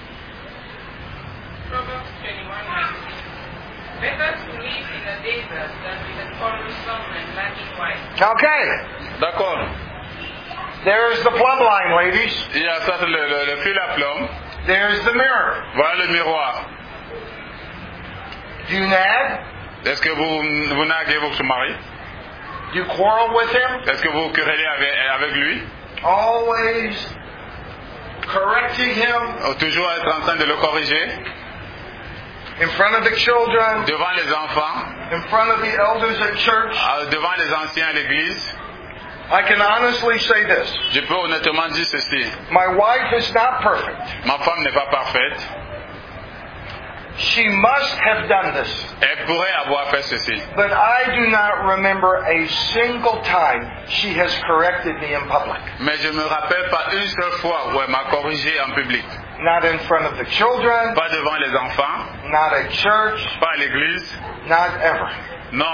Proverbs 21:19. Better to live in a desert than with a quarrelsome and lacking wife. Okay. D'accord. There's the plumb line, ladies. Il y a ça, le fil à plomb. There's the mirror. Voilà le miroir. Do you nag? Est-ce que vous naguez votre mari? Do you quarrel with him? Est-ce que vous querellez avec lui? Always correcting him Toujours être en train de le corriger in front of the children, devant les enfants, in front of the elders at church. devant les anciens à l'église. I can honestly say this. Je peux honnêtement dire ceci. My wife is not perfect, Ma femme n'est pas parfaite, She must have done this. Elle pourrait avoir fait ceci. But I do not remember a single time she has corrected me in public. Mais je ne me rappelle pas une seule fois où elle m'a corrigé en public. Not in front of the children, Pas devant les enfants, not at church, pas à l'église, not ever. non,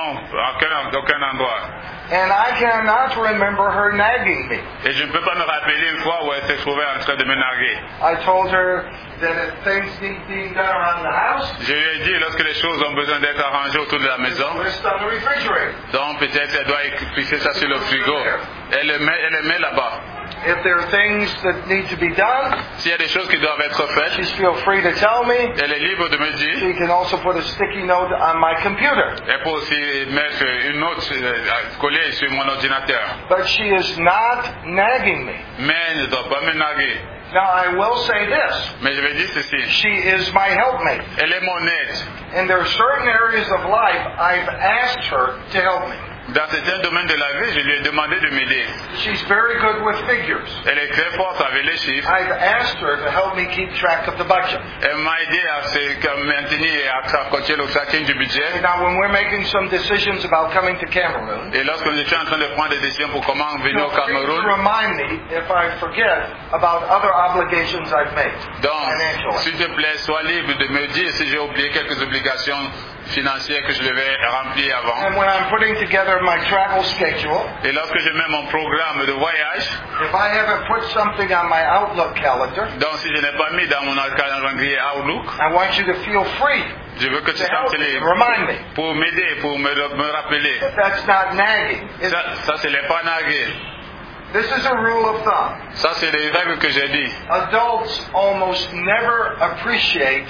à aucun endroit. And I cannot remember her nagging me. Et je ne peux pas me rappeler une fois où elle s'est trouvée en train de me narguer. I told her that if things need being done around the house, Je lui ai dit, lorsque les choses ont besoin d'être arrangées autour de la maison, list on the refrigerator. donc peut-être elle doit écrire ça sur le frigo. Elle le met là-bas. If there are things that need to be done, S'il y a des choses qui doivent être faites, she's feel free to tell me. elle est libre de me dire. She can also put a sticky note on my computer. Elle peut aussi mettre une note collée sur mon ordinateur. But she is not nagging me. Mais elle ne doit pas me narguer. Now I will say this. Mais je vais dire ceci. She is my helpmate. Elle est mon aide. And there are certain areas of life I've asked her to help me. Dans certains domaines de la vie, je lui ai demandé de m'aider. She's very good with figures. Elle est très forte avec les chiffres. I've asked her to help me keep track of the budget. Elle m'a aidé à maintenir et à continuer le tracking du budget. Now when we're making some decisions about coming to Cameroon, Et lorsque je suis en train de prendre des décisions pour comment venir au feel free to Cameroun, remind me if I forget about other obligations I've made. donc, Financially. s'il te plaît, sois libre de me dire si j'ai oublié quelques obligations financières que je devais remplir avant. And when I'm putting together my travel schedule, Et lorsque je mets mon programme de voyage, if I haven't put something on my Outlook calendar, donc si je n'ai pas mis dans mon calendrier Outlook, I want you to feel free je veux que tu to help sentes me, libre remind me. pour m'aider, pour me rappeler. That's not nagging. Ça c'est les pas nargués. This is a rule of thumb. Ça c'est les règles que j'ai dit. Adults almost never appreciate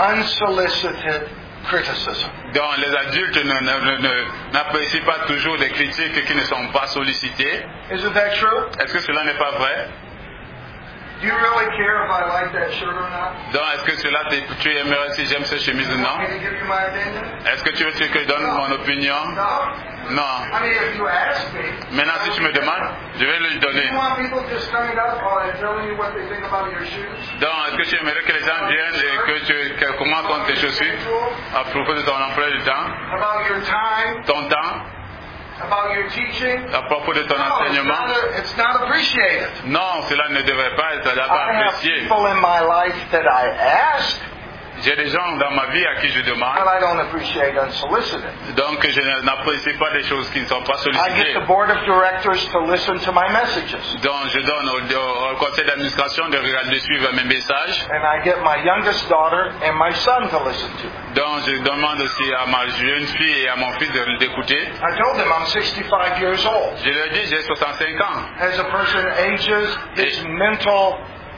unsolicited criticism. Donc les adultes n'apprécient pas toujours des critiques qui ne sont pas sollicitées. Isn't that true? Est-ce que cela n'est pas vrai? Do you really care if I like that shirt or not? Donc est-ce que tu aimerais si j'aime cette chemise ou Want non? me to give you my opinion? Est-ce que tu veux que je donne mon opinion? No. Non. I mean, if you ask me, Maintenant si tu me demandes, je vais lui do donner. you want people just coming up and telling you what they think about your shoes? Donc est-ce que tu aimerais que les gens viennent et que comment comptent tes chaussures à propos de ton emploi du temps, About your time? ton temps, About your teaching? à propos de ton No, enseignement? it's not appreciated. Non, cela ne devrait pas être I have apprécié. people in my life that I ask, J'ai des gens dans ma vie à qui je but demande, I don't appreciate unsolicited. donc je n'apprécie pas des choses qui ne sont pas I get sollicitées. the board of directors to listen to my messages. Donc je donne au conseil d'administration de suivre mes messages. And I get my youngest daughter and my son to listen to them. Donc je demande aussi à ma jeune fille et à mon fils d'écouter. I told them I'm 65 years old. Je leur dis, j'ai 65 ans. As a person ages, his mental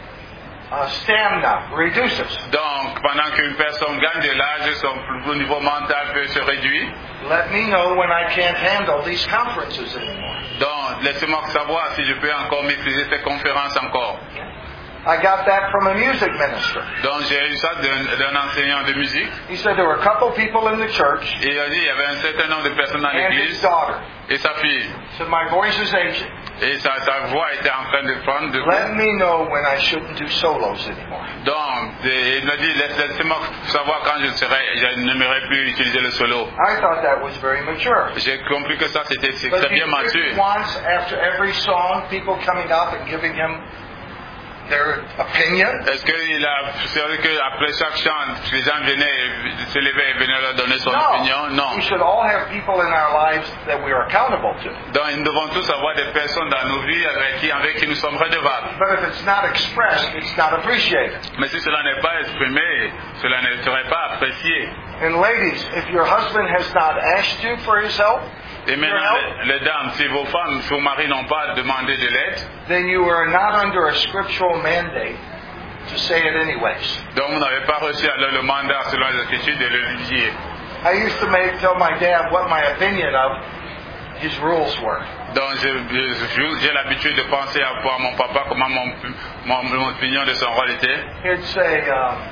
stamina reduces. Donc pendant qu'une personne gagne de l'âge, son niveau mental peut se réduire. Let me know when I can't handle these conferences anymore. Donc laissez-moi savoir si je peux encore maîtriser ces conférences encore. I got that from a music minister. Donc j'ai eu ça d'un enseignant de musique. He said there were a couple people in the church Et il a dit il y avait un certain nombre de personnes dans and his l'église daughter. et sa fille. He said my voice is aging. Et sa voix était en train de prendre de Let me know when I shouldn't do solos anymore. Donc, il m'a dit, laissez-moi savoir quand je n'aimerais plus utiliser le solo. I thought that was very mature. J'ai compris que ça, c'était But très he bien mature. wants, after every song, people coming up and giving him their opinion. Est-ce qu'il a, c'est vrai qu'après chaque chant, les gens venaient se lever et venaient leur donner son opinion? Non. We should all have people in our lives that we are accountable to. Donc, nous devons tous avoir des personnes dans nos vies avec qui nous sommes redevables. But if it's not expressed, it's not appreciated. Mais si cela n'est pas exprimé, cela ne serait pas apprécié. And ladies, if your husband has not asked you for his help, Et maintenant, les dames, si vos femmes, vos maris n'ont pas demandé de l'aide, then you are not under a scriptural mandate to say it anyways. donc vous n'avez pas reçu alors le mandat selon les Écritures de le dire. I used to tell my dad what my opinion of his rules were. Donc j'ai l'habitude de penser à mon papa comment mon opinion de son rôle était. He'd say,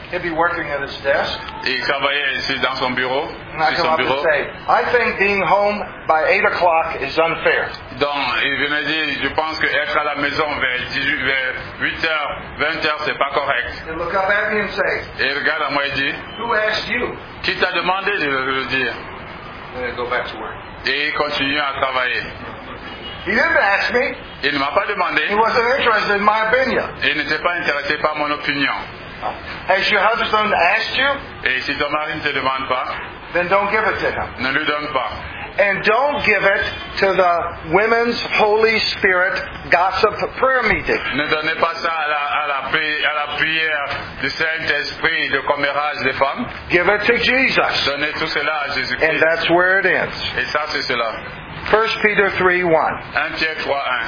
He'd be working at his desk. Et il travaillait ici dans son bureau. And I Sur come son up and bureau. say, I think being home by 8 o'clock is unfair. Donc, il venait dire, je pense que être à la maison vers 8h, 20h, c'est pas correct. He'd look up at me and say, Et il regarde à moi et dit, who asked you? qui t'a demandé de le dire? And I'd go back to work. Et il continue à travailler. He didn't ask me. Il ne m'a pas demandé. He wasn't interested in my opinion. Et il n'était pas intéressé par mon opinion. Has your husband asked you? Et si ton mari ne te demande pas, Then don't give it to him. ne lui donne pas. And don't give it to the Women's Holy Spirit Gossip Prayer Meeting. Ne donnez pas ça à la prière du Saint-Esprit de commérage des femmes. Give it to Jesus. Donnez tout cela à And Jésus-Christ. that's where it ends. Et ça, c'est cela. 1 Peter 3:1. 1 Pierre 3:1.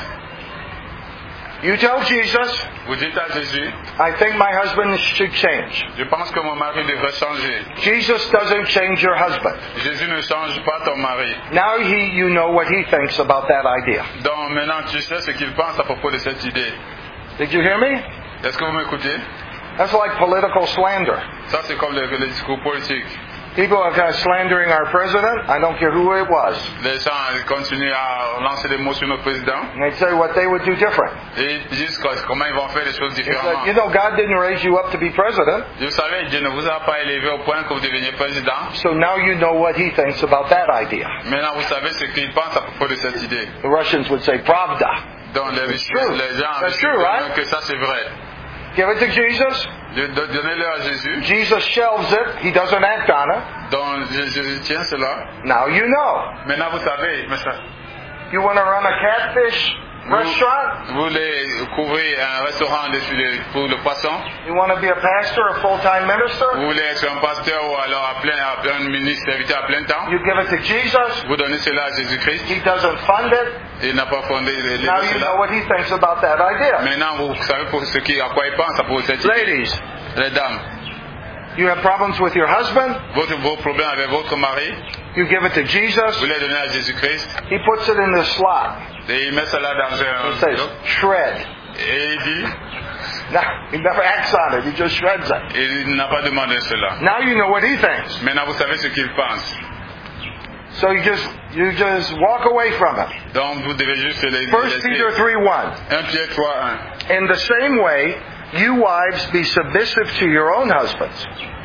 You tell Jesus, Vous dites à Jésus, I think my husband should change. je pense que mon mari devrait changer. Jesus doesn't change your husband. Jésus ne change pas ton mari. Now you know what he thinks about that idea. Donc maintenant, tu sais ce qu'il pense à propos de cette idée. Did you hear me? Est-ce que vous m'écoutez? That's like political slander. Ça, c'est comme le discours politique. People are slandering our president. I don't care who it was. Les gens continuent à lancer des mots sur notre président. And they'd say what they would do different. Et ils disent comment ils vont faire les choses It's différemment. like, you know, God didn't raise you up to be president. Vous savez, Dieu ne vous a pas élevé au point que vous deveniez président. So now you know what he thinks about that idea. Maintenant, vous savez ce qu'il pense à propos de cette idée. The Russians would say Pravda. Donc, les gens That's true, right? que ça, c'est vrai. Give it to Jesus. Donnez-le à Jésus. Jesus shelves it. He doesn't act on it. Donc, Jésus tient cela. Now you know. Maintenant, vous savez, You want to run a catfish restaurant? vous voulez couvrir un restaurant pour le poisson. You want to be a pastor, a full-time minister? Vous voulez être un pasteur ou alors un ministre serviteur à plein temps. You give it to Jesus. Vous donnez cela à Jésus-Christ. He doesn't fund it. Il n'a pas fondé Now you know what he thinks about that idea. Maintenant, vous savez pour à quoi il pense à propos de cette idée. Ladies, Les dames, you have problems with your husband. vos problèmes avec votre mari, You give it to Jesus. vous les donnez à Jésus-Christ. He puts it in the slot. Et il met cela dans He un says, shred. et il dit, Now, he never acts on it. He just shreds it. il n'a pas demandé cela. Now you know what he thinks. Maintenant, vous savez ce qu'il pense. So you just walk away from it. Donc, vous devez juste les 1 laisser. Peter 3:1. 1 Pierre 3:1. In the same way, you wives be submissive to your own husbands,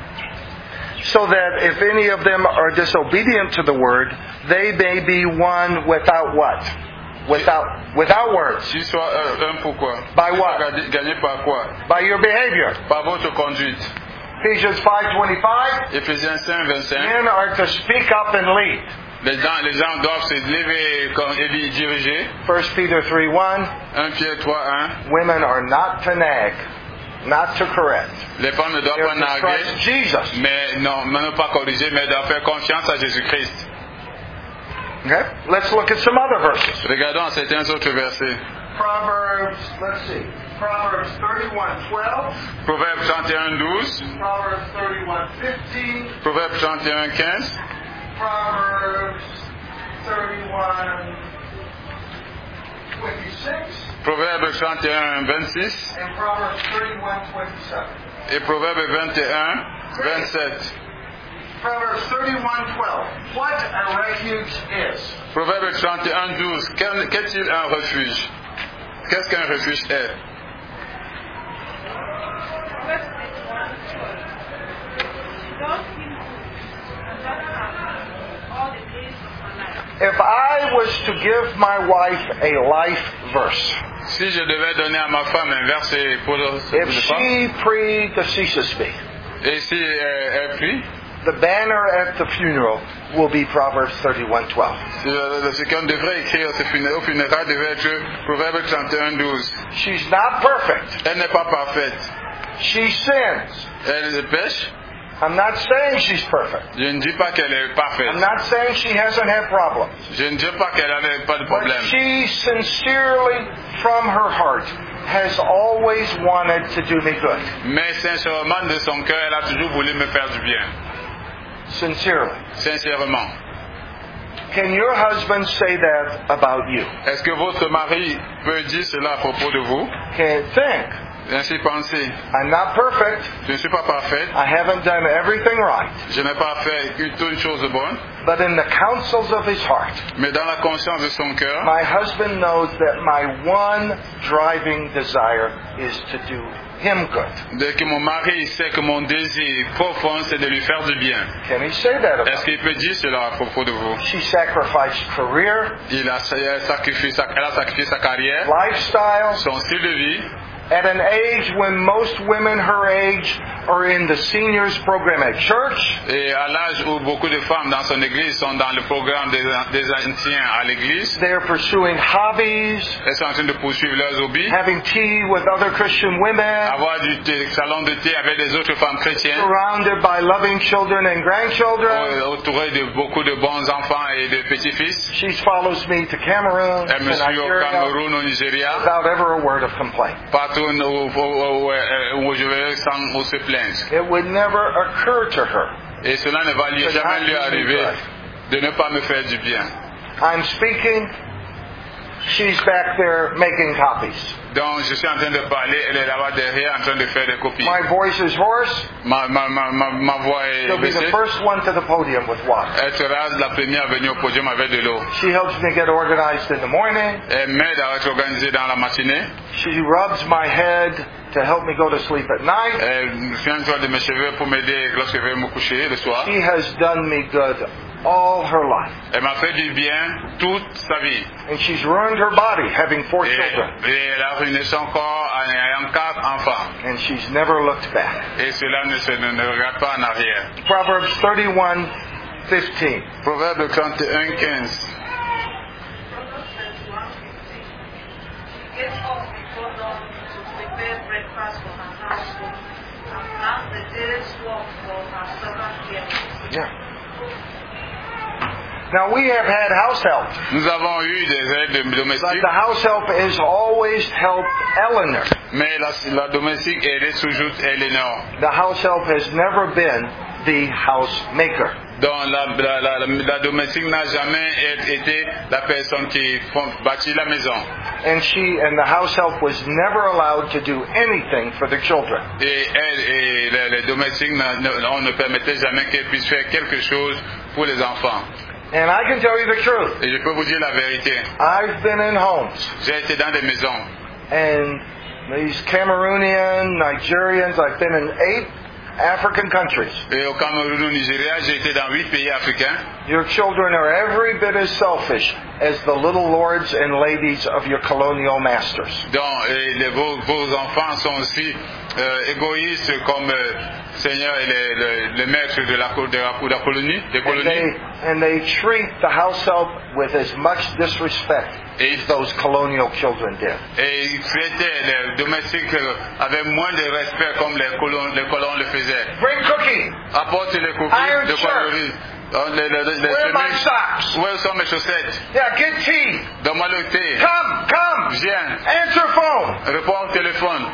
so that if any of them are disobedient to the word, they may be won without what? Without words. Tu sois un pourquoi. By what? Gagné par quoi? By your behavior. Par votre conduite. Ephesians 5:25. Éphésiens 5:25. Men are to speak up and lead. Les gens doivent se lever et diriger. 1 Peter 3:1. 1 Pierre 3:1. Women are not to nag, not to correct. Les femmes ne doivent They're pas to narguer, trust Jesus. mais ne pas corriger, mais doivent faire confiance à Jésus-Christ. Okay? Let's look at some other verses. Regardons certains autres versets. Proverbs 31:12. Proverbe 31:12. Proverbs 31:15. Proverbe 31:15. Proverbs 31:26. Proverbe 31:26. And Proverbs 31:27. Et Proverbe 21:27. Proverbs 31:12. What a refuge is. Proverbe 31:12. Qu'est-il un refuge? Qu'est-ce qu'un refuge est? If I was to give my wife a life verse, Si je devais donner à ma femme un verset pour le if she predeceases me, et si elle prie, the banner at the funeral will be Proverbs 31:12. ce qu'on devrait écrire au funérailles devait être Proverbe 31:12. She's not perfect. Elle n'est pas parfaite. She sins. Elle pêche. I'm not saying she's perfect. Je ne dis pas qu'elle est parfaite. I'm not saying she hasn't had problems. Je ne dis pas qu'elle n'avait pas de But problème. she sincerely, from her heart, has always wanted to do me good. Mais sincèrement, de son cœur, elle a toujours voulu me faire du bien. Sincerely. Sincèrement. Can your husband say that about you? Est-ce que votre mari peut dire cela à propos de vous? Think. Ainsi pensez. I'm not perfect. Je ne suis pas parfait. I haven't done everything right. Je n'ai pas fait une chose bonne. But in the counsels of his heart, Mais dans la conscience de son cœur, my husband knows that my one driving desire is to do him good. dès que mon mari sait que mon désir profond, c'est de lui faire du bien. Can he say that about Est-ce qu'il peut dire cela à propos de vous? She sacrificed career, Elle a sacrifié sa carrière, lifestyle, son style de vie, at an age when most women her age are in the seniors program at church. et à l'âge où beaucoup de femmes dans son église sont dans le programme des anciens à l'église. They are pursuing hobbies, Elles sont en train de poursuivre leurs hobbies, having tea with other Christian women, avoir du salon de thé avec des autres femmes chrétiennes, surrounded by loving children and grandchildren. entourées de beaucoup de bons enfants et de petits-fils. She follows me to Cameroon, to Elle me suit au Nigeria, Cameroun, au Nigeria, without ever a word of complaint. partout où je vais sans se plaindre. It would never occur to her. Et cela ne va jamais lui arriver de ne pas me faire du bien. I'm speaking, she's back there making copies. Donc je suis en train de parler, elle est là-bas derrière en train de faire des copies. My voice is hoarse. Ma voix est She'll be the baissée. first one to the podium with water. Elle sera la première venue au podium avec de l'eau. She helps me get organized in the morning. Elle m'aide à être organisée dans la matinée. She rubs my head to help me go to sleep at night. Elle vient de mes cheveux pour m'aider lorsque je vais me coucher le soir. She has done me good all her life. Elle m'a fait du bien toute sa vie. And she's ruined her body having 4 children. Et elle a ruiné son corps en ayant 4 enfants. And she's never looked back. Et cela ne regarde pas en arrière. Proverbs 31:15. Proverbe 31, 15. Gets up before dawn to prepare breakfast for her household and plan the day's work for her servant girls. Yeah. Now we have had house help, Nous avons eu des aides but domestiques, the house help has always helped Eleanor. mais la domestique aidait toujours Eleanor. The house help has never been the house maker. Donc la domestique n'a jamais été la personne qui bâtit la maison. And the house help was never allowed to do anything for the children. Et elle et les domestiques, on ne permettait jamais qu'elle puisse faire quelque chose pour les enfants. And I can tell you the truth. Et je peux vous dire la vérité. I've been in homes, J'ai été dans des maisons. and these Cameroonian, Nigerians, I've been in 8 African countries. Et au Cameroun, au Nigeria, j'ai été dans 8 pays africains. Your children are every bit as selfish as the little lords and ladies of your colonial masters. Donc, vos enfants sont aussi égoïstes comme Seigneur et les maîtres de la colonie, des colonies. And they treat the house help with as much disrespect as those colonial children did. Et ils traitaient les domestiques avec moins de respect comme les colons le faisaient. Bring cookie. Apporte les Iron cookies de shirt. colonie. Where are my socks? Où sont mes chaussettes? Yeah, get tea. Donne-moi le thé. Come. Viens. Answer phone. Réponds au téléphone.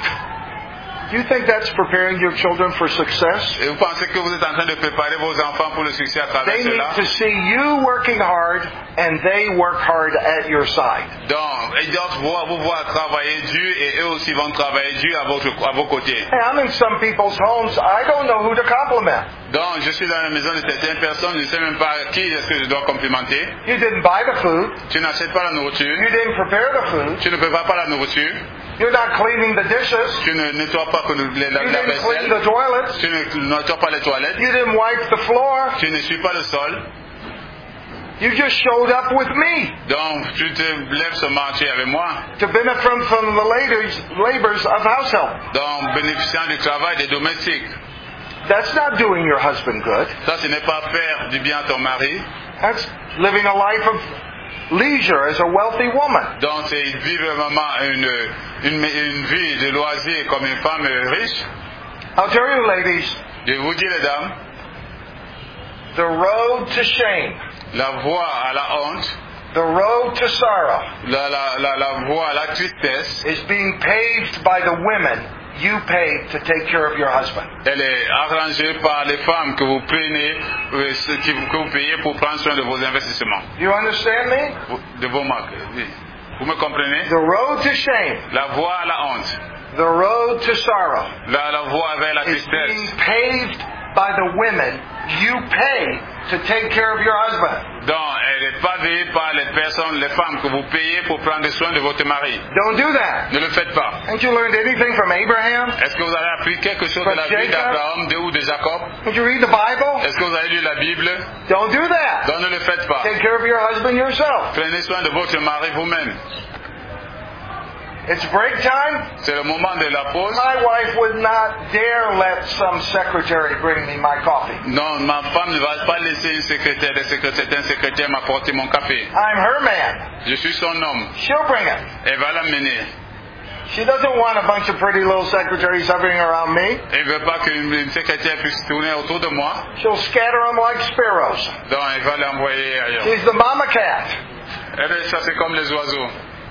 Do you think that's preparing your children for success? Et vous pensez que vous êtes en train de préparer vos enfants pour le succès à travers They need cela? to see you working hard and they work hard at your side. Donc, ils doivent vous voir travailler dur et eux aussi vont travailler dur à vos côtés. Hey, I'm in some people's homes. I don't know who to compliment. Donc, je suis dans la maison de certaines personnes, je ne sais même pas qui est-ce que je dois complimenter. You didn't buy the food. Tu n'achètes pas la nourriture, You didn't prepare the food. tu ne prépares pas la nourriture, You're not cleaning the dishes. tu ne nettoies pas la You didn't clean vaisselle, the toilets. tu ne nettoies pas les toilettes, You didn't wipe the floor. tu ne suis pas le sol. You just showed up with me Donc, tu te lèves ce marché avec moi. to benefit from the labors of house help. Donc, bénéficiant du travail des domestiques. That's not doing your husband good. Ça, ce n'est pas faire du bien à ton mari. That's living a life of leisure as a wealthy woman. Donc, c'est vivre vraiment une vie de loisir comme une femme riche. I'll tell you, ladies, Je vous dis, les dames, the road to shame, la voie à la honte, the road to sorrow la voie à la tristesse, is being paved by the women you paid to take care of your husband. elle est arrangée par les femmes que vous prenez, que vous payez pour prendre soin de vos investissements, Do you understand me? de vos marques. Oui. Vous me comprenez? The road to shame, La voie à la honte, the road to sorrow, la voie vers la is being tristesse. paved by the women you pay to take care of your husband. Donc, elle est pavée par les personnes, les femmes que vous payez pour prendre soin de votre mari. Don't do that. Ne le faites pas. Haven't you learned anything from Abraham? Est-ce que vous avez appris quelque chose de la vie d'Abraham ou de Jacob? Did you read the Bible? Est-ce que vous avez lu la Bible? Don't do that. Donc, ne le faites pas. Take care of your husband yourself. Prenez soin de votre mari vous-même. It's break time. C'est le moment de la pause. My wife would not dare let some secretary bring me my coffee. Non, ma femme ne va pas laisser une secrétaire, un secrétaire m'apporter mon café. I'm her man. Je suis son homme. She'll bring it. Elle va l'amener. She doesn't want a bunch of pretty little secretaries hovering around me. Elle ne veut pas qu'une secrétaire puisse tourner autour de moi. She'll scatter them like sparrows. Donc, elle va l'envoyer ailleurs. She's the mama cat. Ça, c'est comme les oiseaux.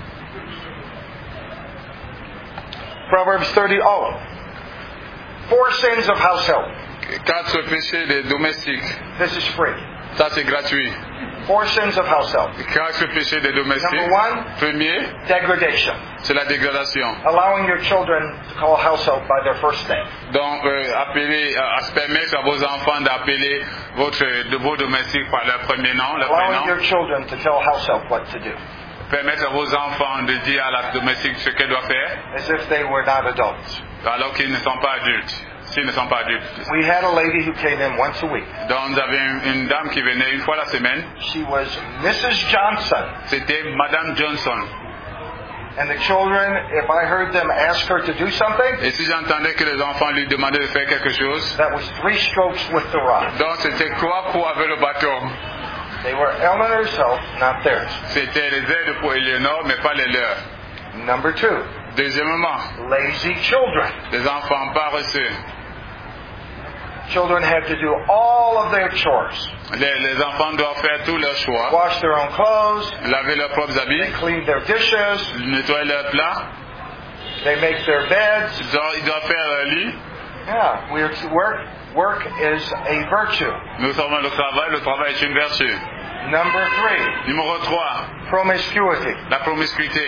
Proverbs 30. Oh. 4 sins of household. 4 péchés des domestiques. This is free. Ça, c'est gratuit. 4 sins of household. 4 péchés des domestiques. Number 1, Premier, degradation. c'est la dégradation. Allowing your children to call household by their first name. Donc, permettre à vos enfants d'appeler vos domestiques par leur premier nom, leur Allowing prénom. your children to tell household what to do. Permettre à vos enfants de dire à la domestique ce qu'elle doit faire, As if they were not adults. alors qu'ils ne sont pas adultes. S'ils ne sont pas adultes. We had a lady who came in once a week. Donc, nous avions une dame qui venait une fois la semaine. She was Mrs. Johnson. C'était Madame Johnson. And the children, if I heard them ask her to do something, Et si j'entendais que les enfants lui demandaient de faire quelque chose, that was 3 strokes with the rod. donc c'était 3 coups avec le bâton. They were Eleanor's help, not theirs. C'était les aides pour Eleanor, mais pas les leurs. Number 2, Deuxièmement, lazy children. les enfants paresseux. Children have to do all of their chores. Les enfants doivent faire tous leurs choix, Wash their own clothes, laver leurs propres they habits, clean their dishes, nettoyer leurs plats, they make their beds. ils doivent faire leur lit. Yeah, work is a virtue. Nous savons le travail est une vertu. Number 3, Numéro 3, promiscuity. la promiscuité.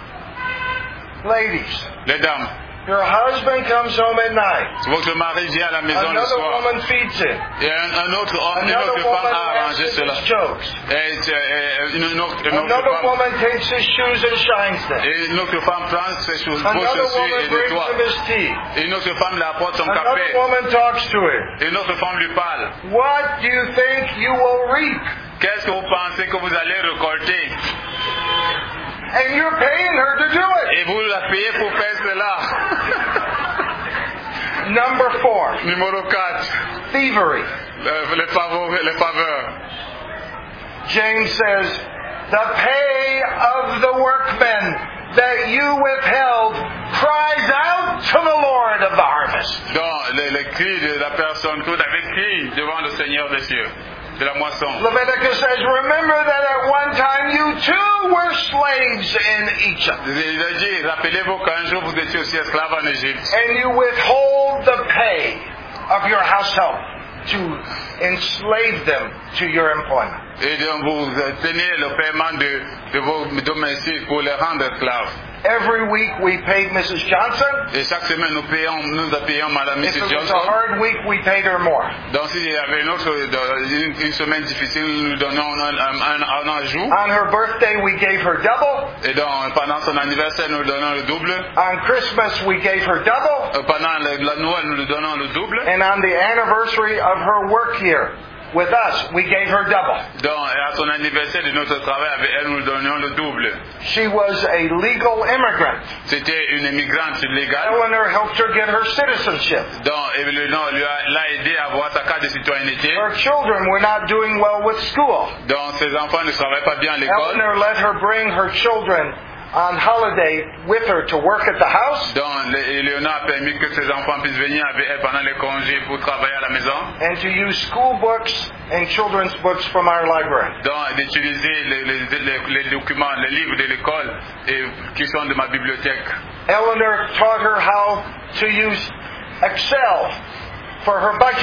Ladies, Les dames, your husband comes home at night. votre mari vient à la maison le Another soir. woman feeds him. Et un autre homme, une Another autre femme woman a arrangé laughs at cela. his jokes. Et une autre Another femme. woman takes his shoes and shines them. Et une autre femme prend ses choses, vos Another chaussures woman et brings nettoie. him his tea. Et une autre femme lui apporte son Another café. woman talks to him. Et une autre femme lui parle. What do you think you will reap? Qu'est-ce que vous pensez que vous allez récolter? And you're paying her to do it. Et vous la payez pour faire cela. Number 4, Numéro 4, thievery. les faveurs. James says, the pay of the workmen that you withheld cries out to the Lord of the harvest. Donc, les cris de la personne que vous avez crié devant le Seigneur des cieux, de la moisson. Leviticus says, remember that at one time you too were slaves in Egypt. Il a dit, rappelez-vous qu'un jour vous étiez aussi esclaves en Égypte. And you withhold the pay of your household to enslave them to your employment. Et donc vous tenez le paiement de vos domestiques pour les rendre esclaves. Every week we paid Mrs. Johnson. Et chaque semaine nous payons Madame If Mrs. it was a Johnson. hard week, we paid her more. Donc s'il y avait une semaine difficile, nous donnons un ajout. On her birthday, we gave her double. Et donc pendant son anniversaire, nous donnons le double. On Christmas, we gave her double. Pendant la Noël, nous donnons le double. And on the anniversary of her work year with us, we gave her double. Donc à son anniversaire de notre travail avec elle, nous donnons le double. She was a legal immigrant. C'était une immigrante légale. Eleanor helped her get her citizenship. Donc Eleanor l'a aidé à avoir sa carte de citoyenneté. Her children were not doing well with school. Donc ses enfants ne travaillent pas bien à l'école. Eleanor let her bring her children on holiday with her to work at the house. Donc Eleanor a permis que ses enfants puissent venir avec elle pendant les congés pour travailler à la maison. And to use school books and children's books from our library. Donc d'utiliser les documents, les livres de l'école et qui sont de ma bibliothèque. Eleanor taught her how to use Excel for her budget.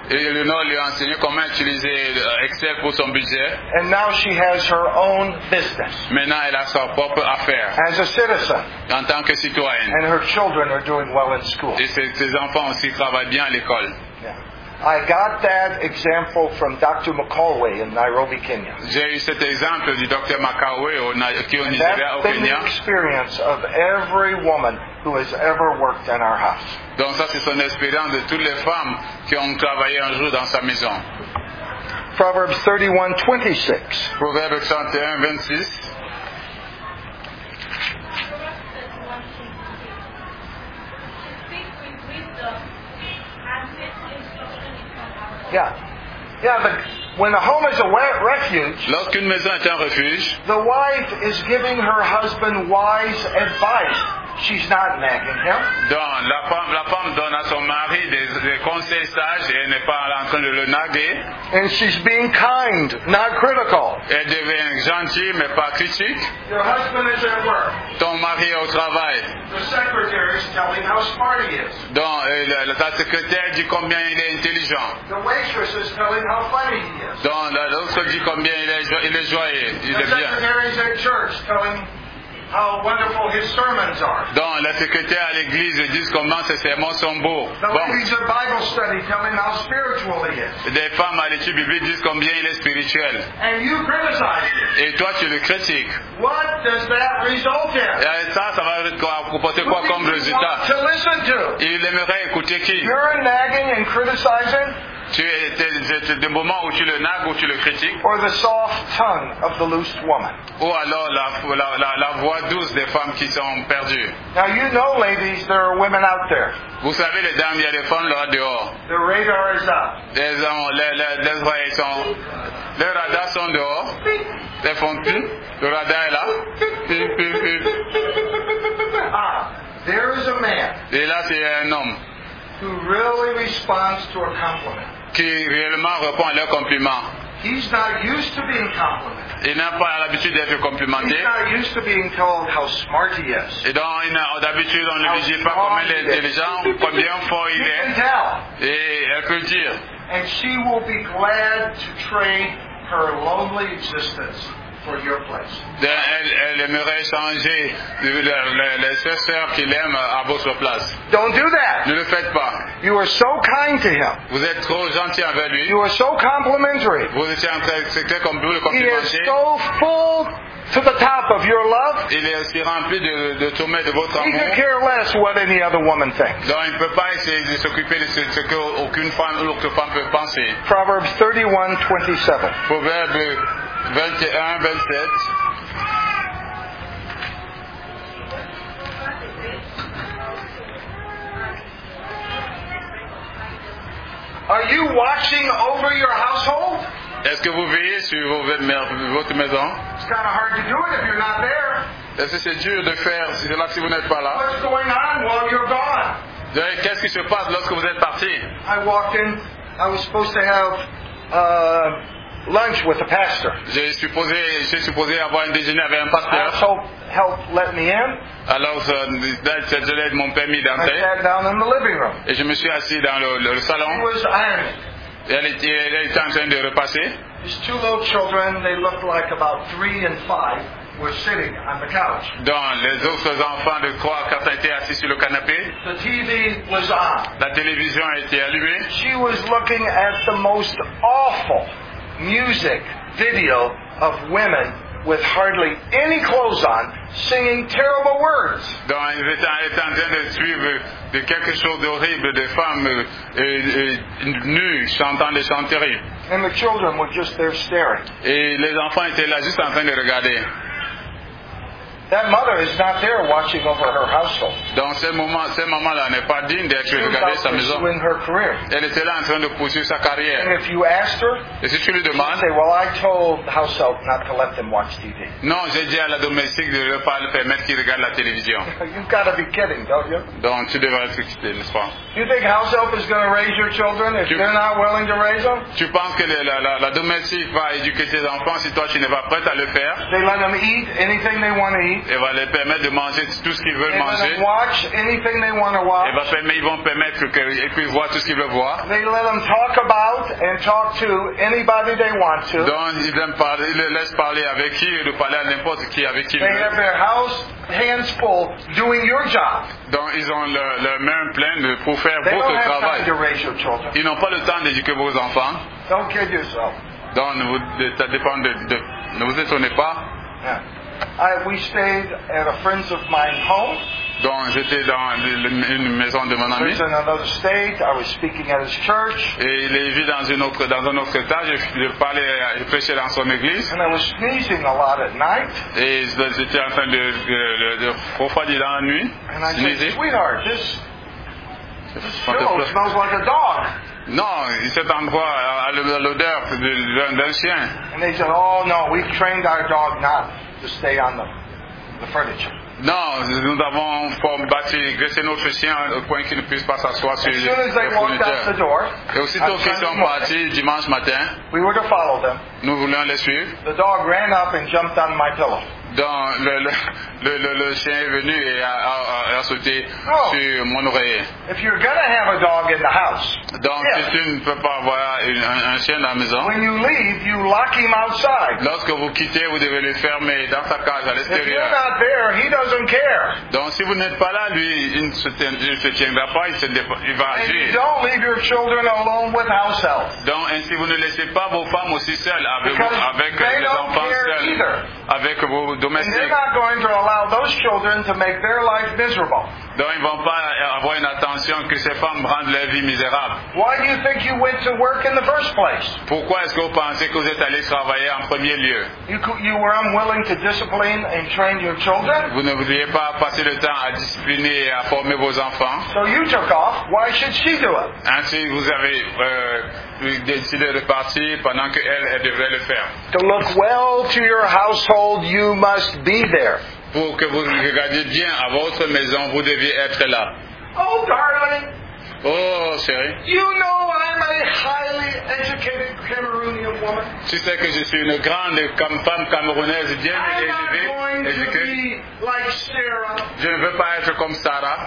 Et Léonore lui a enseigné comment utiliser Excel pour son budget. And now she has her own business Maintenant, elle a sa propre affaire as a citizen. en tant que citoyenne. And her children are doing well in school. Et ses enfants aussi travaillent bien à l'école. Yeah. I got that example from Dr. McCalway in Nairobi, Kenya. J'ai eu cet exemple du Dr Makawe qui est au And Nigeria, au that's been Kenya. the experience of every woman who has ever worked in our house. Donc ça, c'est son expérience de toutes les femmes qui ont travaillé un jour dans sa maison. Proverbs 31:26. Proverbe 31, 26. Yeah, but when a home is a refuge, Lorsqu'une maison est un refuge, the wife is giving her husband wise advice. She's not nagging him. donc la femme donne à son mari des conseils sages et elle n'est pas en train de le naguer. And she's being kind, not critical. Elle devient gentille mais pas critique. Your husband is at work. Ton mari est au travail. The secretary is telling how smart he is. Donc ta secrétaire dit combien il est intelligent. The waitress is telling how funny he is. Donc l'autre dit combien il est joyeux, il The est bien. secretary is at church telling how wonderful his sermons are. Donc la secrétaire à l'église dit comment ses sermons sont beaux. The Bon, ladies at Bible study telling how spiritual he is. des femmes à l'étude biblique disent combien il est spirituel. And you criticize him. Et toi tu le critiques. What does that result in? Et ça va comporter quoi comme Who do you résultat? want to listen to? Il aimerait écouter qui? You're nagging and criticizing, C'est des moments où tu le nagues, où tu le critiques, or the soft tongue of the loosed woman? ou alors la voix douce des femmes qui sont perdues. Now you know, ladies, there are women out there. Vous savez les dames, il y a des femmes là dehors. The radar is up. Les oreilles sont... Les radars sont dehors. Elles font pip. Le radar est là. Pip, pip, pip. Ah, there is a man Et là, c'est un homme who really responds to a compliment. qui réellement répond à leurs compliments. He's not used to being complimented. Il n'a pas l'habitude d'être complimenté. He's not used to being told how smart he is. Et donc, d'habitude, on ne lui dit pas combien il est intelligent ou combien fort il You can est. tell. Et elle peut dire. And she will be glad to trade her lonely existence for your place. Elle aimerait changer les sœurs qu'il aime à votre place. Don't do that. Ne le faites pas. You are so kind to him. Vous êtes trop gentil avec lui. You are so complimentary. Vous étiez en train de comme vous le He is complimenter. so full to the top of your love. Il est aussi rempli de sommet de votre He could amour. care less what any other woman thinks. Donc il ne peut pas essayer de s'occuper de ce qu'aucune femme ou l'autre femme peut penser. Proverbs 31:27. Proverbe 21, 27. Are you watching over your household? Est-ce que vous veillez sur votre maison? It's kind of hard to do it if you're not there. Est-ce que c'est dur de faire cela si vous n'êtes pas là? What's going on while you're gone? Qu'est-ce qui se passe lorsque vous êtes parti? I walked in. I was supposed to have lunch with the pastor. J'ai supposé avoir un déjeuner avec un pasteur. Help let me in. Alors, je l'aide mon permis I d'entrer. sat down in the living room. Et je me suis assis dans le He salon. was ironing. Et elle était en train de repasser. His two little children, they looked like about 3 and 5, were sitting on the couch. Donc, les autres enfants de 3 à 4 étaient assis sur le canapé. The TV was on. La télévision a été allumée. She was looking at the most awful music video of women with hardly any clothes on, singing terrible words. Donc, elle était en train de suivre de quelque chose d'horrible, de femmes nues chantant des chants terribles. And the children were just there staring. Et les enfants étaient là juste en train de regarder. That mother is not there watching over her household. Donc, ce maman-là n'est pas digne d'être She was regardée out sa maison. pursuing her career. Elle était là en train de poursuivre sa carrière. And if you asked her, Et si tu lui she'd demandes, say, well, I told house help not to let them watch TV. non, j'ai dit à la domestique de ne pas le permettre qu'il regarde la télévision. You've got to be kidding, don't you? Donc, tu devrais être excité, n'est-ce pas? You think house help is going to raise your children if they're not willing to raise them? Tu penses que la domestique va éduquer tes enfants si toi tu n'es pas prête à le faire? They let them eat anything they want to eat. Elle va leur permettre de manger tout ce qu'ils veulent They let manger. them watch anything they want to Elle watch. va permettre, ils vont permettre qu'ils puissent voir tout ce qu'ils veulent voir. They let them talk about and talk to anybody they want to. Donc, ils aiment parler, ils les laissent parler avec qui et de parler à n'importe qui avec qui ils They have veulent. their house hands full doing your job. Donc, ils ont leurs mains pleines pour faire They votre don't have time travail. to raise your children. Ils n'ont pas le temps d'éduquer vos enfants. Don't kid yourself. Donc, ça dépend ne vous étonnez pas. Yeah. We stayed at a friend's of mine home. Donc, j'étais dans une maison de mon He ami. was in another state. I was speaking at his church. Et il est vu dans un autre état. Je prêchais dans son église. And I was sneezing a lot at night. Et j'étais en train de refroidir dans la nuit. And I said, Sneezer. sweetheart, this pillow smells like a dog. Non, cet endroit a l'odeur d'un chien. And they said, oh no, we've trained our dog not to stay on the furniture. Non, nous avons graissé notre chien au point qu'il ne puisse pas s'asseoir sur As les soon as they walked out the fournitures. door, Et aussitôt on qu'ils Sunday sont morning, partis dimanche matin, we were to follow them. nous voulions les suivre. The dog ran up and jumped on my pillow. Donc, le chien est venu et a sauté Oh. sur mon oreiller. If you're going to have a dog in the house, Donc, yeah, si tu ne peux pas avoir un chien dans la maison, when you leave, you lock him outside. lorsque vous quittez, vous devez le fermer dans sa cage à If you're l'extérieur. not there, he doesn't care. Donc, si vous n'êtes pas là, lui, il ne se tiendra pas, il va And you agir. don't leave your children alone with house help. Donc, ainsi, vous ne laissez pas vos femmes aussi seules avec, Because avec they les don't enfants care seuls, either. avec vos And they're domestiques. not going to allow those children to make their life miserable. Donc, ils ne vont pas avoir une attention que ces femmes rendent leur vie misérable. Why do you think you went to work in the first place? Pourquoi est-ce que vous pensez que vous êtes allé travailler en premier lieu? You were unwilling to discipline and train your children, Vous ne voudriez pas passer le temps à discipliner et à former vos enfants. so you took off. Why should she do it? Ainsi, vous avez décidé de partir pendant qu'elle elle devrait le faire. To look well to your household, you must be there. Pour que vous regardiez bien à votre maison, vous deviez être là. Oh, darling, Oh, chérie, you know I'm a highly educated Cameroonian woman. tu sais que je suis une grande femme camerounaise bien I'm not going élevée, to éduquée. be like Sarah, Je ne veux pas être comme Sarah.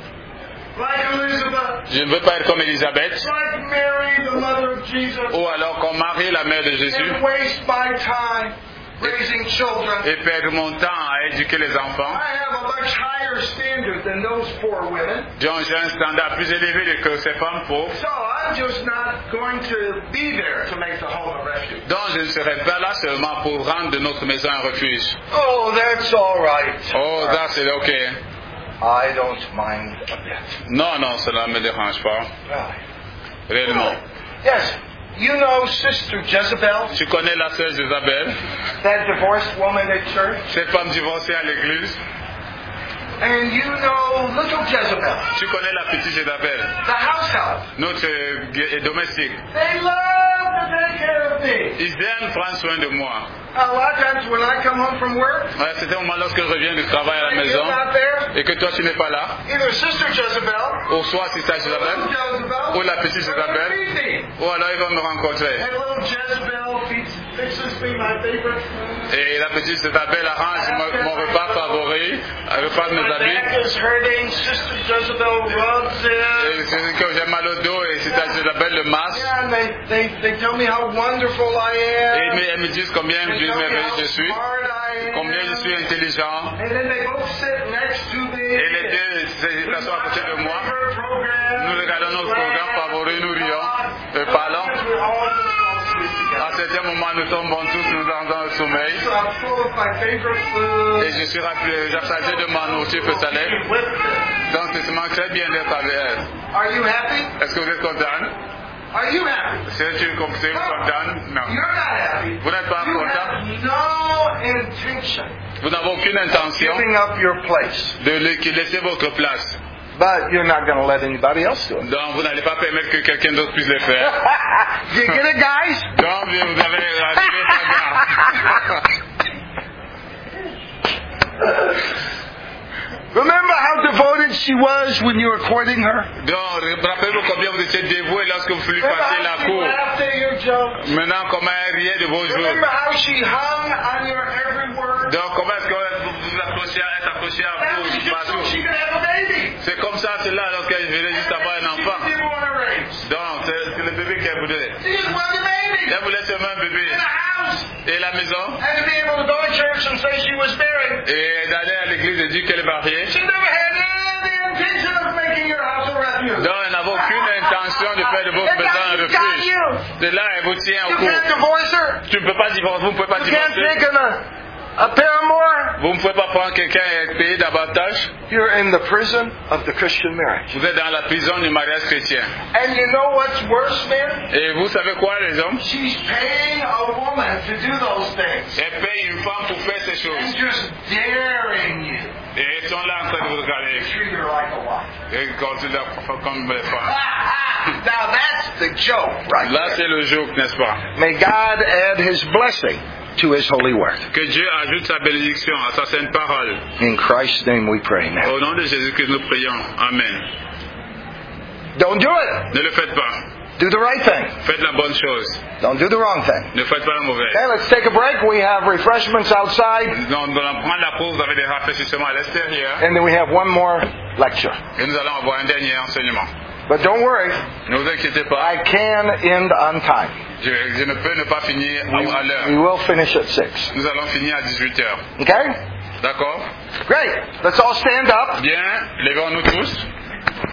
like Elizabeth, Je ne veux pas être comme Élisabeth. like Mary, the mother of Jesus, Ou alors comme Marie, la mère de Jésus. and waste my time raising children. Et perdre mon temps à éduquer les enfants. I have a much higher standard than those poor women. Donc j'ai un standard plus élevé que ces femmes pauvres. So I'm just not going to be there to make the home a refuge. Donc je ne serai pas là seulement pour rendre de notre maison un refuge. Oh, that's all right. Oh, ça c'est ok. I don't mind a bit. Non, non, cela ne me dérange pas. Really. Réellement. Yes. You know Sister Jezebel, Tu connais la sœur Isabelle, that divorced woman at church? cette femme divorcée à l'église. And you know little Jezebel, Tu connais la petite Isabelle, the house help. notre domestique. They love to take care of me. Ils aiment prendre soin de moi. A lot of times when I come home from work, À certains moments, lorsque je reviens du travail à la and you're maison not there, et que toi tu n'es pas là, either Sister Jezebel, ou soit c'est ta Isabelle, Jezebel, ou la petite are gonna Isabelle, feed me. ou alors ils vont me rencontrer. And little Jezebel fixes me my favorite food. Et la petite Isabelle arrange mon repas favori, le repas de mes My back amis. is hurting. Sister Jezebel rubs it. Et c'est que j'ai mal au dos et c'est ta Isabelle le masse. Yeah, and they tell me how wonderful I am. Et elles me disent combien They je tell me merveilleux how je suis, smart I am. combien je suis intelligent. And then they both sit next to me. Et les deux s'assoient à côté de moi. Favorite program. Nous regardons notre programme favori, nous rions et parlons. We all just fall asleep À together. certains moments, nous tombons tous, nous allons dans le sommeil. So I'm full of my favorite food. Et je suis rassasié de ma nourriture personnelle. With them. Donc, c'est vraiment très bien d'être avec elle. Are you happy? Est-ce que vous êtes content? Are you happy? C'est-tu content? Non. You're not happy. Vous n'êtes pas You content? have no intention Vous n'avez aucune intention giving up your place. de laisser votre place. But you're not going to let anybody else do it. Donc, vous n'allez pas permettre que quelqu'un d'autre puisse le faire. You get it, guys? Donc, vous avez arrivé à Remember how devoted she was when you were courting her? Donc, rappelez-vous combien vous étiez dévoué lorsque vous lui Remember faisiez how la she cour. laughed at your jokes? Maintenant, comment elle riait de vos jours. Remember how she hung on your every word? Donc, comment est-ce que vous vous accrochez être accroché à That vous was just so partout. she could have a baby. C'est comme ça, c'est là lorsqu'elle venait juste avoir un enfant. She didn't want to raise. Donc, c'est le bébé qu'elle voulait. She just wanted a baby. Elle voulait seulement un bébé. In a house. Et la maison. And to be able to go to church and say she was married. Et d'aller à l'église et dire qu'elle est mariée. She never had any intention of making your house a refuge. Donc, elle n'avait aucune intention de faire de votre maison un refuge. De là, elle vous tient au You cou. can't divorce her. Tu ne peux pas divorcer, vous ne pouvez pas You can't divorcer. take a paramour. Vous ne pouvez pas prendre quelqu'un et être payé davantage. You're in the prison of the Christian marriage. Vous êtes dans la prison du mariage chrétien. And you know what's worse, man? Et vous savez quoi, les hommes? She's paying a woman to do those things. Elle paye une femme pour faire ces choses. And just daring you Et ils sont là en train de vous regarder. to treat her like a wife. Et quand tu la comme les femmes. Now that's the joke, right Là, there. c'est le joke, n'est-ce pas? May God add His blessing to His holy word. Que Dieu ajoute sa bénédiction à sa sainte parole. In Christ's name we pray now. Au nom de Jésus que nous prions. Amen. Don't do it. Ne le faites pas. Do the right thing. Faites la bonne chose. Don't do the wrong thing. Ne faites pas la mauvaise. Okay, let's take a break. We have refreshments outside, Donc, nous allons prendre la pause avec des rafraîchissements à l'extérieur. and then we have one more lecture. Et nous allons avoir un dernier enseignement. But don't worry, Ne vous inquiétez pas. I can end on time. Je ne peux ne pas finir à We l'heure. will finish at 6. Nous allons finir à 18h. Okay? D'accord? Great. Let's all stand up. Bien, levons-nous tous.